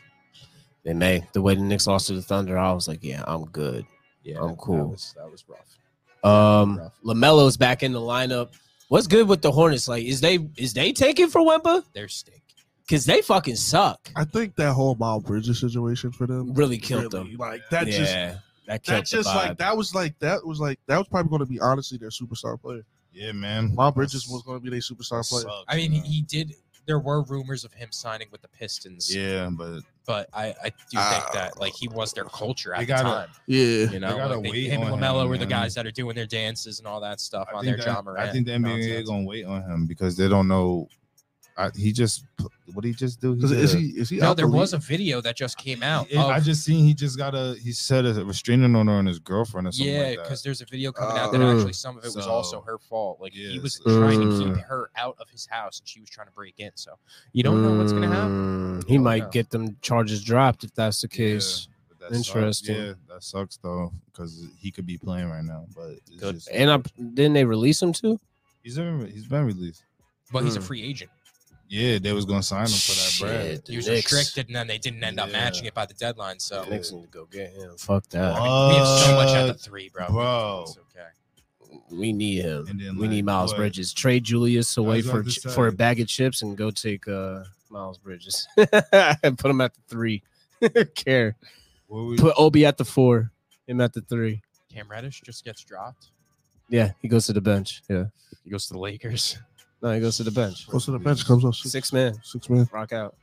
They may. The way the Knicks lost to the Thunder, I was like, yeah, I'm good. Yeah, I'm cool. That was, that was rough. Um, Rough. LaMelo's back in the lineup. What's good with the Hornets? Like, is they is they taking for Wemba? They're stink. Because they fucking suck. I think that whole Miles Bridges situation for them Really killed really, them. Like that just yeah, that killed that just the vibe. like that was like that was like that was probably going to be honestly their superstar player. Yeah, man. Miles Bridges was going to be their superstar player. Sucks, I mean, he, man. he did. There were rumors of him signing with the Pistons. Yeah, but But I, I do think that like he was their culture at They the gotta- time. Yeah, You know, gotta like they, wait him and on Lamelo him, were the man. guys that are doing their dances and all that stuff I on think their that- John Morant. I think the N B A nonsense. gonna wait on him because they don't know. I, he just what did he just do? He because did is a- he is he No, out there the was a league? video that just came out. It- I of- just seen he just got a he said a restraining order on his girlfriend or something yeah, like that. because there's a video coming out that Uh, actually some of it was also so- her fault. Like he yeah, was so- trying to Uh. keep her out of his house, and she was trying to break in. So you don't know what's gonna happen. Mm, He don't might know. get them charges dropped if that's the Yeah, case. but that sucks. Interesting. Yeah, that sucks though because he could be playing right now, but it's Good. just, And I, didn't they release him too? he's been he's been released. But he's a Mm. free agent. Yeah, they was gonna sign him for that bread. Shit, the He was Knicks- restricted, and then they didn't end up Yeah. matching it by the deadline. So the Knicks need to go get him. Fuck that. I mean, we have so much at the What? three, bro. Bro. It's okay. We need him. And then, we need like, Miles what? Bridges. Trade Julius away was for about to for a say. bag of chips and go take uh Miles Bridges and put him at the three. Care. What we- Put Obi at the four. Him at the three. Cam Reddish just gets dropped. Yeah, he goes to the bench. Yeah. He goes to the Lakers. No, he goes to the bench. Goes to the bench, comes up six, Six man. six man. Rock out.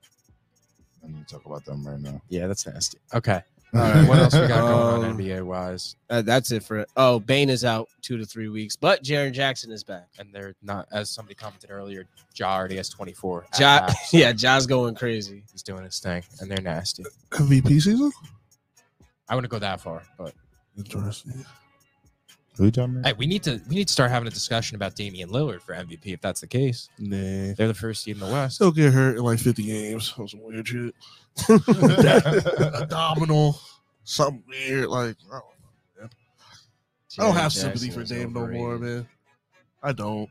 I need to talk about them right now. Yeah, that's nasty. Okay. All right. What else we got going on Um, N B A wise? Uh, that's it for it. Oh, Bane is out two to three weeks, but Jaren Jackson is back. And they're not, as somebody commented earlier, Ja already has twenty-four. at Ja, half, so yeah, Ja's going crazy. he's doing his thing, and they're nasty. M V P season. I wouldn't go that far, but Interesting. Who you talking about? hey, we need to we need to start having a discussion about Damian Lillard for M V P if that's the case. Nah. They're the first seed in the West. Still get hurt in like fifty games. That was some weird shit. Abdominal, something weird. Like I don't know, man. I don't Jaren have Jackson sympathy for is Dame no more, overrated. man. I don't.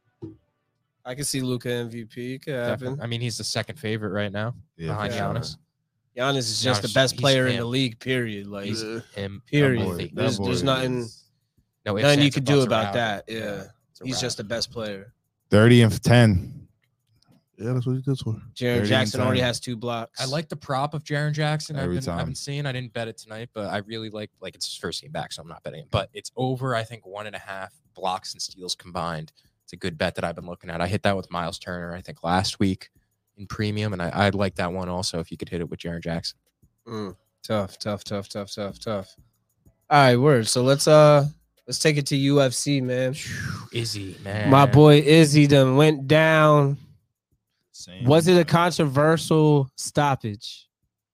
I can see Luca M V P. Could happen. Definitely. I mean, he's the second favorite right now Yeah, behind for Yeah. sure. Giannis. Giannis is just the Giannis, best he's player in him. the league. Period. Like He's Yeah. him. Period. That Boy, boy. that There's- boy there's nothing- is No ifs, nothing you ands, or could do buts about around it. that. Yeah, it's a he's wrap. just the best player. thirty and ten. Yeah, that's what he did for. Jaren thirty Jackson and already ten. has two blocks. I like the prop of Jaren Jackson. I've Every been, I've time. been seeing. I didn't bet it tonight, but I really like like it's his first game back, so I'm not betting it. But it's over. I think one and a half blocks and steals combined. It's a good bet that I've been looking at. I hit that with Miles Turner, I think last week in premium, and I I'd like that one also if you could hit it with Jaren Jackson. Mm, tough, tough, tough, tough, tough, tough. All right, word. So let's uh let's take it to U F C, man. Izzy, man, My boy Izzy done went down. Same. Was it a controversial stoppage?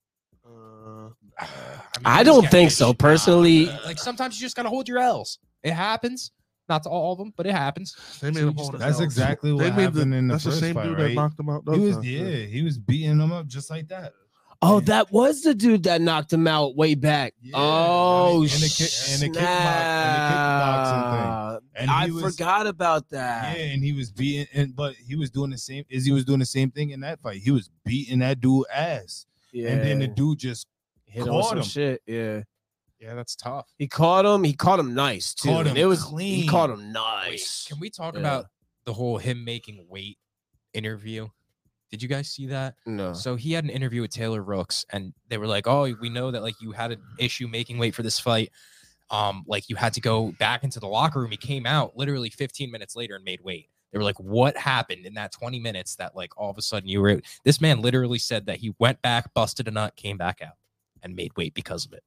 Uh, I, mean, I you don't just think gotta so. get- Personally- Nah, like sometimes you just gotta hold your L's. It happens. Not to all of them, but it happens. They made him hold his That's L's. exactly what They made happened the, in the That's the first same fight, dude right? that knocked him out. He those was, times, yeah, he was beating him up just like that. Oh, that was the dude that knocked him out way back. Yeah, oh, I mean, in the kick- in the kickbox- in the kickboxing thing. And I he was- forgot about that. Yeah, and he was beating, and but he was doing the same. Izzy was doing the same thing in that fight. He was beating that dude ass, Yeah. and then the dude just hit him with caught some him. shit. Yeah. Yeah, that's tough. He caught him. He caught him nice too. Caught him it was clean. He caught him Wait, nice. can we talk Yeah. about the whole him making weight interview? Did you guys see that? No. So he had an interview with Taylor Rooks, and they were like, "Oh, we know that like you had an issue making weight for this fight. Um, like you had to go back into the locker room." He came out literally fifteen minutes later and made weight. They were like, "What happened in that twenty minutes that like all of a sudden you were?" This man literally said that he went back, busted a nut, came back out, and made weight because of it.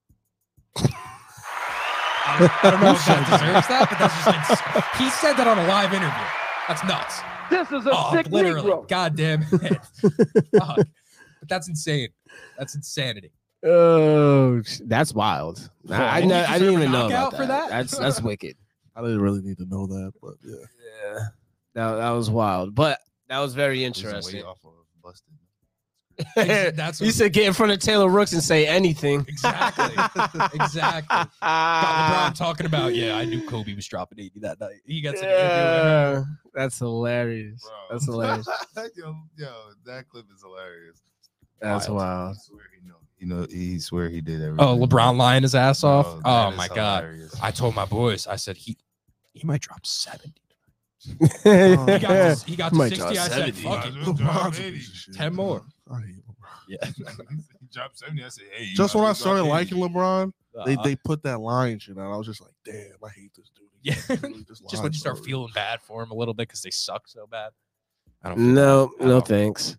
I, I don't know if that deserves that, but that's just ins- he said that on a live interview. That's nuts. This is a Oh, sick literally, Negro. goddamn it. Fuck. But that's insane. That's insanity. Oh, that's wild. I, I, Didn't he know, I deserve didn't a even know knockout about for that? That's that's wicked. I didn't really need to know that, but yeah. Yeah, that that was wild, but that was very losing weight interesting. off of busted. That's You what- said get in front of Taylor Rooks and say anything. Exactly. Exactly. Got LeBron talking about, yeah, I knew Kobe was dropping eighty that night. He gets an interview. Yeah, that's hilarious. Bro. That's hilarious. yo, yo, that clip is hilarious. That's wild. He swear he know. You know, he swear he did everything. Oh, LeBron lying his ass off. Bro, Oh that my is god. hilarious. I told my boys, I said he he might drop seventy. he He got to, he got to Might sixty. drop I said, seventy. fuck it. LeBron's a piece of shit, ten more. man. I hate LeBron. Yeah. he dropped seventy. I said, hey. you Just might when I as well started drop liking LeBron, they Uh, they put that line shit out. I was just like, damn, I hate this dude. Yeah. Really, this just when line you start story. feeling bad for him a little bit because they suck so bad. I don't feel No, bad at no all. thanks.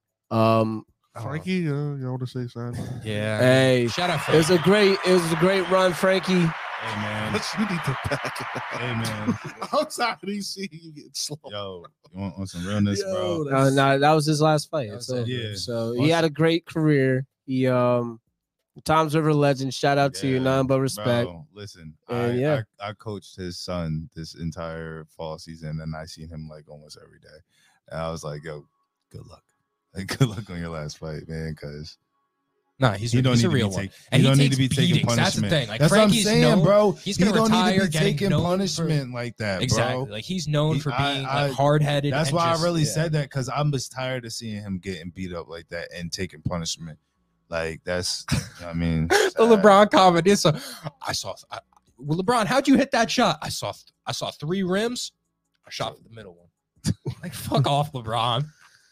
Um, Frankie, uh, you want to say something? Yeah. hey, Shout out it was Frankie. a great, it was a great run, Frankie. Hey man. You need to back it up. Hey man. I'm tired of these seeing you get slow. Yo, you want, want some realness, Yo, bro? Uh, no, that was his last fight. That It's was it. over. Yeah. So he Once- had a great career. He um, Tom's River legend. Shout out to you, Yeah, none but respect. Bro, listen, And I, yeah. I I coached his son this entire fall season, and I seen him like almost every day. And I was like, "Yo, good luck, like, good luck on your last fight, man." Because Nah, he's, he don't he's need a to real be one. take, And he he don't need takes to be taking beatings. That's the punishment. thing. Like, That's what I'm Frankie's saying, known- bro. he's he gonna don't need retire to be getting taking known for- punishment like that, Exactly. bro. Like he's known He- for I- being I- like hard headed. That's why just, I really yeah. said that, because I'm just tired of seeing him getting beat up like that and taking punishment. Like that's, I mean, The sad. LeBron comment is, uh, I saw. I, well, LeBron, how'd you hit that shot? I saw. I saw three rims. I shot for the middle one. Like fuck off, LeBron.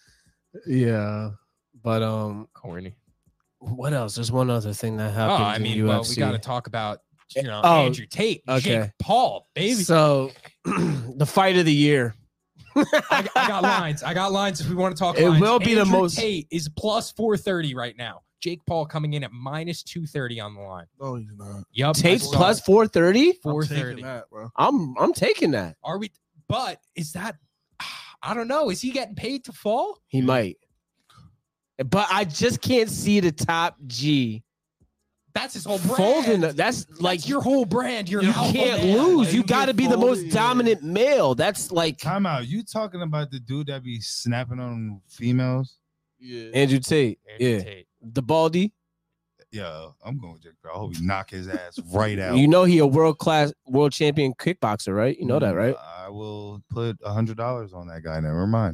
Yeah, but um, Corny. what else? There's one other thing that Oh, happened I mean, in well, U F C. we got to talk about you know Oh, Andrew Tate, okay. Jake Paul, baby. So, the fight of the year. I, I got lines. I got lines. If we want to talk, It lines. will be the Andrew most- Tate is plus four thirty right now. Jake Paul coming in at minus two thirty on the line. No, he's not. Yup. Tate's I saw plus it. four thirty. four I'm taking thirty. that, bro. I'm I'm taking that. Are we? But is that? I don't know. Is he getting paid to fall? He might. But I just can't see the top G That's his whole brand. folding. That's Like like your whole brand. Your you alpha can't man. lose. Like, You you got to get be the most folded, yeah. dominant male. That's like Time out. You talking about the dude that be snapping on females? Yeah. Andrew Tate. Andrew Yeah, Tate. the baldy. Yeah, I'm going with Jake Paul. I hope he knock his ass right out. You know he a world class, world champion kickboxer, right? You know that, right? I will put a hundred dollars on that guy. Never mind.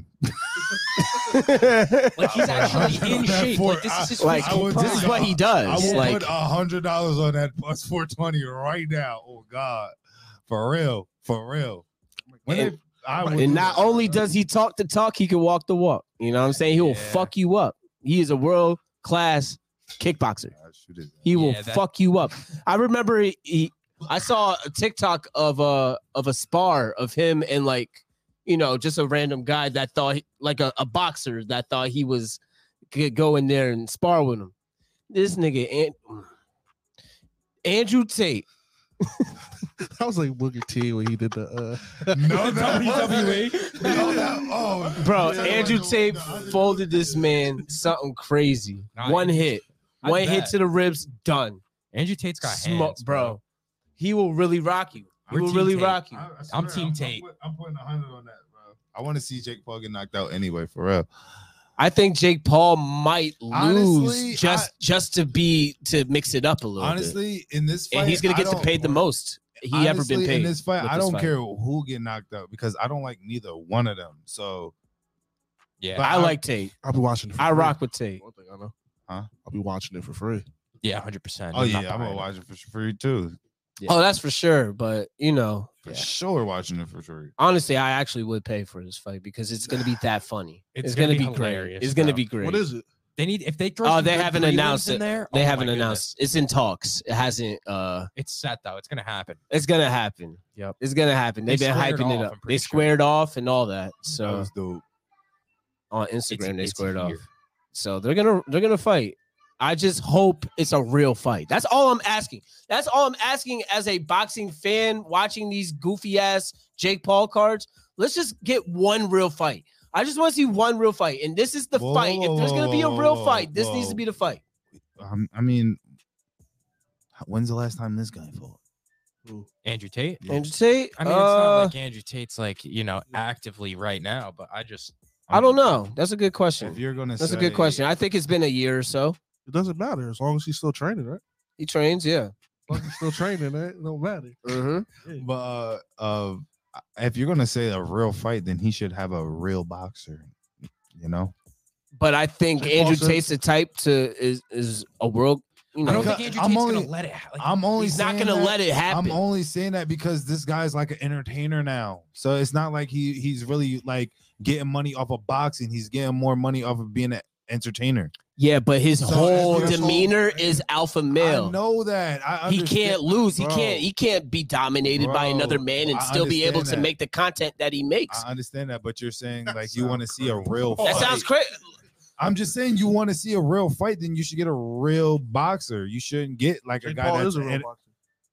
Like he's I would actually in put that shape. for- Like this is his like I physical would this prime. is what he I does. will Like put a hundred dollars on that plus four twenty right now. Oh God, for real, for real. When And- they- I would and do not that. only does he talk the talk, he can walk the walk. You know what I'm saying? He will Yeah. fuck you up. He is a world class kickboxer. I shoot it. He will Yeah, that- fuck you up. I remember he, he I saw a TikTok of a of a spar of him and like, you know, just a random guy that thought he, like a, a boxer that thought he was could go in there and spar with him. This nigga An- Andrew Tate. That was like Booker T when he did the. Uh... No, that W W E. No, that, oh, Bro, yeah, Andrew like, Tate no, I just- folded this man something crazy. Nah, One Andrew- hit. I One hit bet. to the ribs, done. Andrew Tate's got Smoke, hands, bro. He will really rock you. He will Team really Tate. rock you. I- I I'm swear, Team Tate. I'm, put- I'm putting a hundred on that, bro. I want to see Jake Paul get knocked out anyway, for real. I think Jake Paul might lose Honestly, just I- just to be to mix it up a little bit. Honestly, in this fight, And he's gonna I get to don't- pay the most he ever been honestly, paid in this fight. with I this don't fight. care who get knocked out because I don't like neither one of them. So Yeah, But I I- like Tate. I'll be watching it. For I free. rock with Tate. One thing I know. Huh? I'll be watching it for free. yeah, hundred percent. oh yeah, I'm gonna watch it for free too. Yeah. Oh, that's for sure. But you know, For Yeah. sure, watching it for free. honestly, I actually would pay for this fight because it's gonna be that funny. It's It's, gonna gonna, be be, great. hilarious, It's gonna bro. be great. What is it? They need if they throw. Oh, some they good haven't prelims announced in it. there. They oh my haven't goodness. announced. It's in talks. It hasn't. Uh, It's set though. It's gonna happen. it's gonna happen. Yep. It's gonna happen. They've They been squared hyping off, it I'm up. pretty They sure. squared off and all that. That So was dope. on Instagram, they it's squared off. here. So they're gonna they're gonna fight. I just hope it's a real fight. That's all I'm asking. That's all I'm asking as a boxing fan watching these goofy ass Jake Paul cards. Let's just get one real fight. I just want to see one real fight. And this is the Whoa, fight. If there's gonna be a whoa, real whoa, fight, this needs whoa. to be the fight. Um, I mean, when's the last time this guy fought? Andrew Tate. Yeah. Andrew Tate. I mean, it's not uh, like Andrew Tate's like you know actively right now, but I just I don't know. That's a good If question. you're gonna, That's a say, good question. I think it's been a year or so. It doesn't matter as long as he's still training, right? He trains, yeah. As long as he's still training, that it don't matter. Mm-hmm. But uh, uh, if you're gonna say a real fight, then he should have a real boxer. You know, But I think Jake Paul Andrew said- Tate's the type to is is a world. You I know, don't Because think Andrew I'm Tate's only- gonna let it. ha- Like, I'm only he's not saying gonna that- let it happen. I'm only saying that because this guy's like an entertainer now. So it's not like he he's really like getting money off of boxing. He's getting more money off of being an entertainer. Yeah, but his So whole if you're- demeanor is alpha male. I know that. I He understand- can't lose. He Bro, can't. He can't be dominated by Bro, another man and I still be able to understand that. make the content that he makes. I understand that, but you're saying like you sounds want to see a crazy. real. That fight. sounds crazy. I'm just saying you want to see a real fight, then you should get a real boxer. You shouldn't get like a Jake guy Paul that's is a real and- boxer.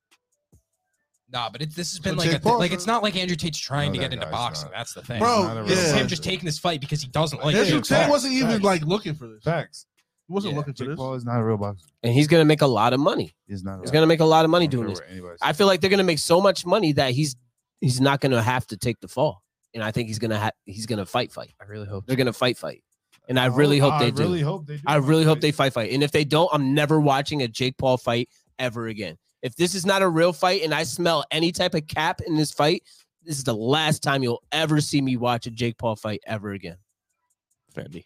nah, but it, this has So been like Jake a, Paul- like it's not like Andrew Tate's trying No, to that get into guy's boxing. not. That's the thing. Bro, not a real This is yeah. him just taking this fight because he doesn't like. Andrew Jake Tate Paul. wasn't even Facts. like looking for this. facts. He wasn't Yeah, looking for Jake this. Paul is not a real boxer. And he's gonna make a lot of money. He's not. A He's real gonna make a lot of money I don't doing care this. what anybody I says. feel like they're gonna make so much money that he's he's not gonna have to take the fall. And I think he's gonna have he's gonna fight fight. I really hope. They're gonna fight fight. And I really hope they I do. really hope they do. I really hope they fight fight. And if they don't, I'm never watching a Jake Paul fight ever again. If this is not a real fight and I smell any type of cap in this fight, this is the last time you'll ever see me watch a Jake Paul fight ever again. Family.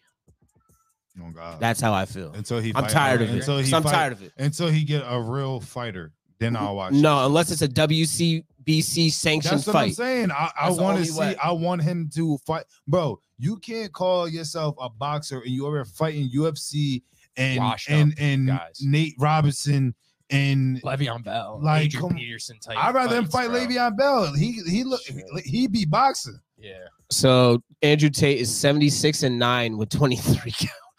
Oh God. That's how I feel. until he. I'm fight- tired of it. Until he. I'm fight- tired of it. Until he get a real fighter, then I'll watch. No, it. unless it's a W C B C sanctioned That's what I'm fight. saying. I, I That's the want to only see. way. I want him to fight, bro. You can't call yourself a boxer and you ever fighting U F C and Washed and up and guys. Nate Robinson and Le'Veon Bell, Like, Adrian come- Peterson type. I'd rather him fights, fight bro. Le'Veon Bell. He he look Shit. he be boxing. Yeah. So Andrew Tate is seventy-six and nine with twenty-three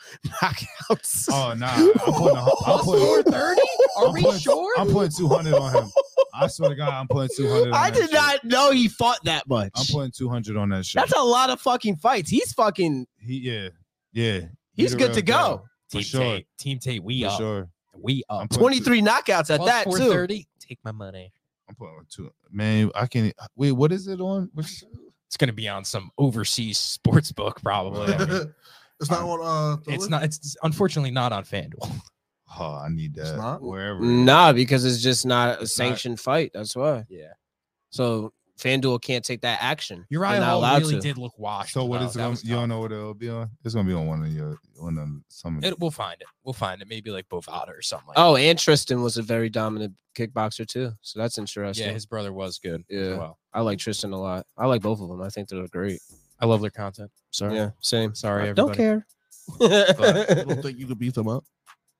knockouts. Oh nah, I'm putting a, I'm putting, thirty? Are I'm we putting, sure? I'm putting two hundred on him. I swear to God, I'm putting two hundred. I did not know he fought that much. I'm putting two hundred on that shit. That's a lot of fucking fights. He's fucking. he yeah yeah. He's the good real to go. deal, Team For sure. Tate. Team Tate. We For up. sure. We I'm up. putting two- twenty-three knockouts at Plus that four too. thirty. Take my money. I'm putting two. Man, I can't. Wait, what is it on? What's, It's gonna be on some overseas sports book, probably. I mean, It's not on. Uh, the it's list? not. It's unfortunately not on FanDuel. oh, I need that. not? Wherever. Nah, because it's just not a It's not- sanctioned fight. That's why. Yeah. So FanDuel can't take that action. They're Uriah not Hall allowed really to. did look washed. So what though. is it? That Gonna, was you don't tough. know what it'll be on? It's gonna be on one of your one of some. It, we'll find it. We'll find it. Maybe like Bovada or something. Like Oh, and Tristan was a very dominant kickboxer too. So that's that. interesting. Yeah, his brother was good. Yeah. As well. I like Tristan a lot. I like both of them. I think they're great. I love their content. Sorry. Yeah, same. Sorry, I don't everybody. care. You don't think you could beat them up?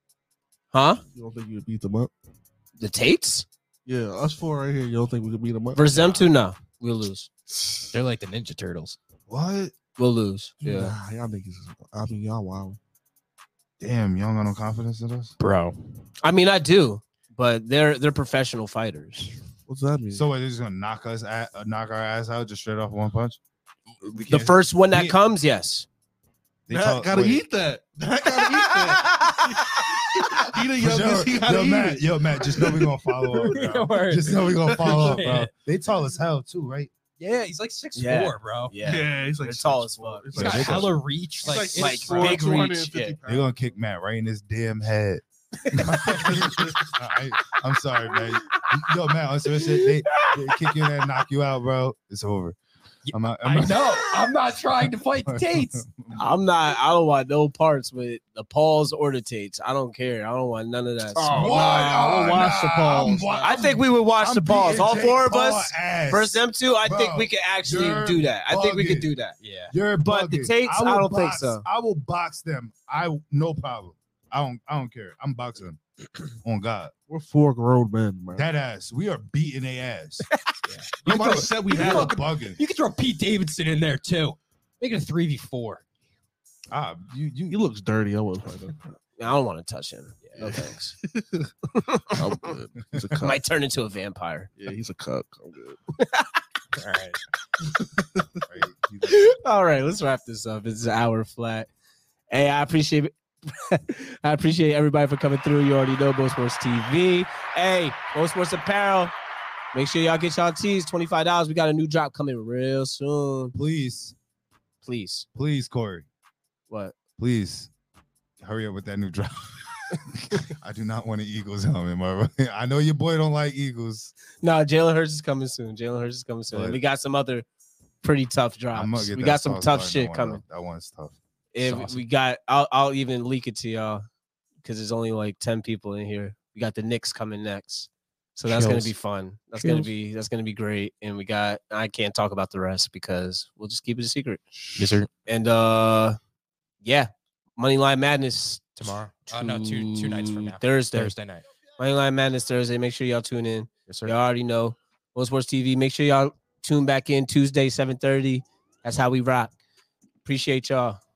Huh? You don't think you could beat them up? The Tates? Yeah, us four right here. You don't think we could beat them up? Versus them two? No. We'll lose. They're like the Ninja Turtles. What? We'll lose. Yeah. Nah, y'all niggas. I mean, y'all wild. Damn, you don't got no confidence in us. Bro. I mean, I do, but they're they're professional fighters. What's that mean? So what, they're just gonna knock us, at, uh, knock our ass out just straight off one punch? We The can't- first one that we- comes, yes. They That talk- gotta wait. eat that. That gotta eat that. He the For youngest. sure. He gotta Yo, eat Matt, it. yo, Matt, just know we gonna follow up, bro. Word. Just know we gonna follow up, bro. Yeah. They tall as hell too, right? Yeah, he's like six Yeah. four, bro. Yeah. Yeah, he's like They're tall six as four. fuck. He's He's like got six- hella reach. he's Like, like it's like six four, big two hundred reach, fifty yeah. pounds. They're gonna kick Matt right in his damn head. I, I'm sorry, man. Yo, Matt, on some shit, they, they kick you in there and knock you out, bro. It's over. I'm not, I'm I not- know. I'm not trying to fight the Tates. I'm not. I don't want no parts with the Pauls or the Tates. I don't care. I don't want none of that. Oh, smoke. nah, I would watch the Pauls. I'm- I think we would watch I'm the Pauls. beating All Jake four of Paul us ass. versus them two. I Bro, think we could actually you're do that. I think we could bugging. do that. Yeah. You're But the bugging. Tates, will I don't think box- so. I will box them. I no problem. I don't. I don't care. I'm boxing. On God, We're four grown men, man. that ass. We are beating their ass. Nobody throw- said we you had throw- a bugging. You can throw Pete Davidson in there too. Make it a three v four. Ah, you you He looks dirty. I wouldn't fight him. I don't want to touch him. No thanks. I'm good. He's a I cuck. might turn into a vampire. Yeah, he's a cuck. I'm good. All right. right, you- All right, let's wrap this up. It's an hour flat. Hey, I appreciate it. I appreciate everybody for coming through. You already know Bo Sports T V. Hey, Bo Sports Apparel. Make sure y'all get y'all tees. twenty-five dollars. We got a new drop coming real soon. please, Please. please, Corey, What? please, hurry up with that new drop. I do not want an Eagles helmet, my bro. I know your boy don't like Eagles. No, Jalen Hurts is coming soon. Jalen Hurts is coming soon. And But- we got some other pretty tough I'm gonna drops. get We that got some sauce tough button. shit That one- coming. That one's tough. And Saucy. we got, I'll, I'll even leak it to y'all because there's only like ten people in here. We got the Knicks coming next. So that's going Chills. to be fun. That's going to Chills. be, that's going to be great. And we got, I can't talk about the rest because we'll just keep it a secret. Yes, sir. And uh, yeah, Moneyline Madness. Tomorrow. Uh, no, two two nights from now. Thursday. Thursday night. Moneyline Madness Thursday. Make sure y'all tune in. Yes, sir. Y'all already know. Mo Sports T V. Make sure y'all tune back in Tuesday, seven thirty. That's how we rock. Appreciate y'all.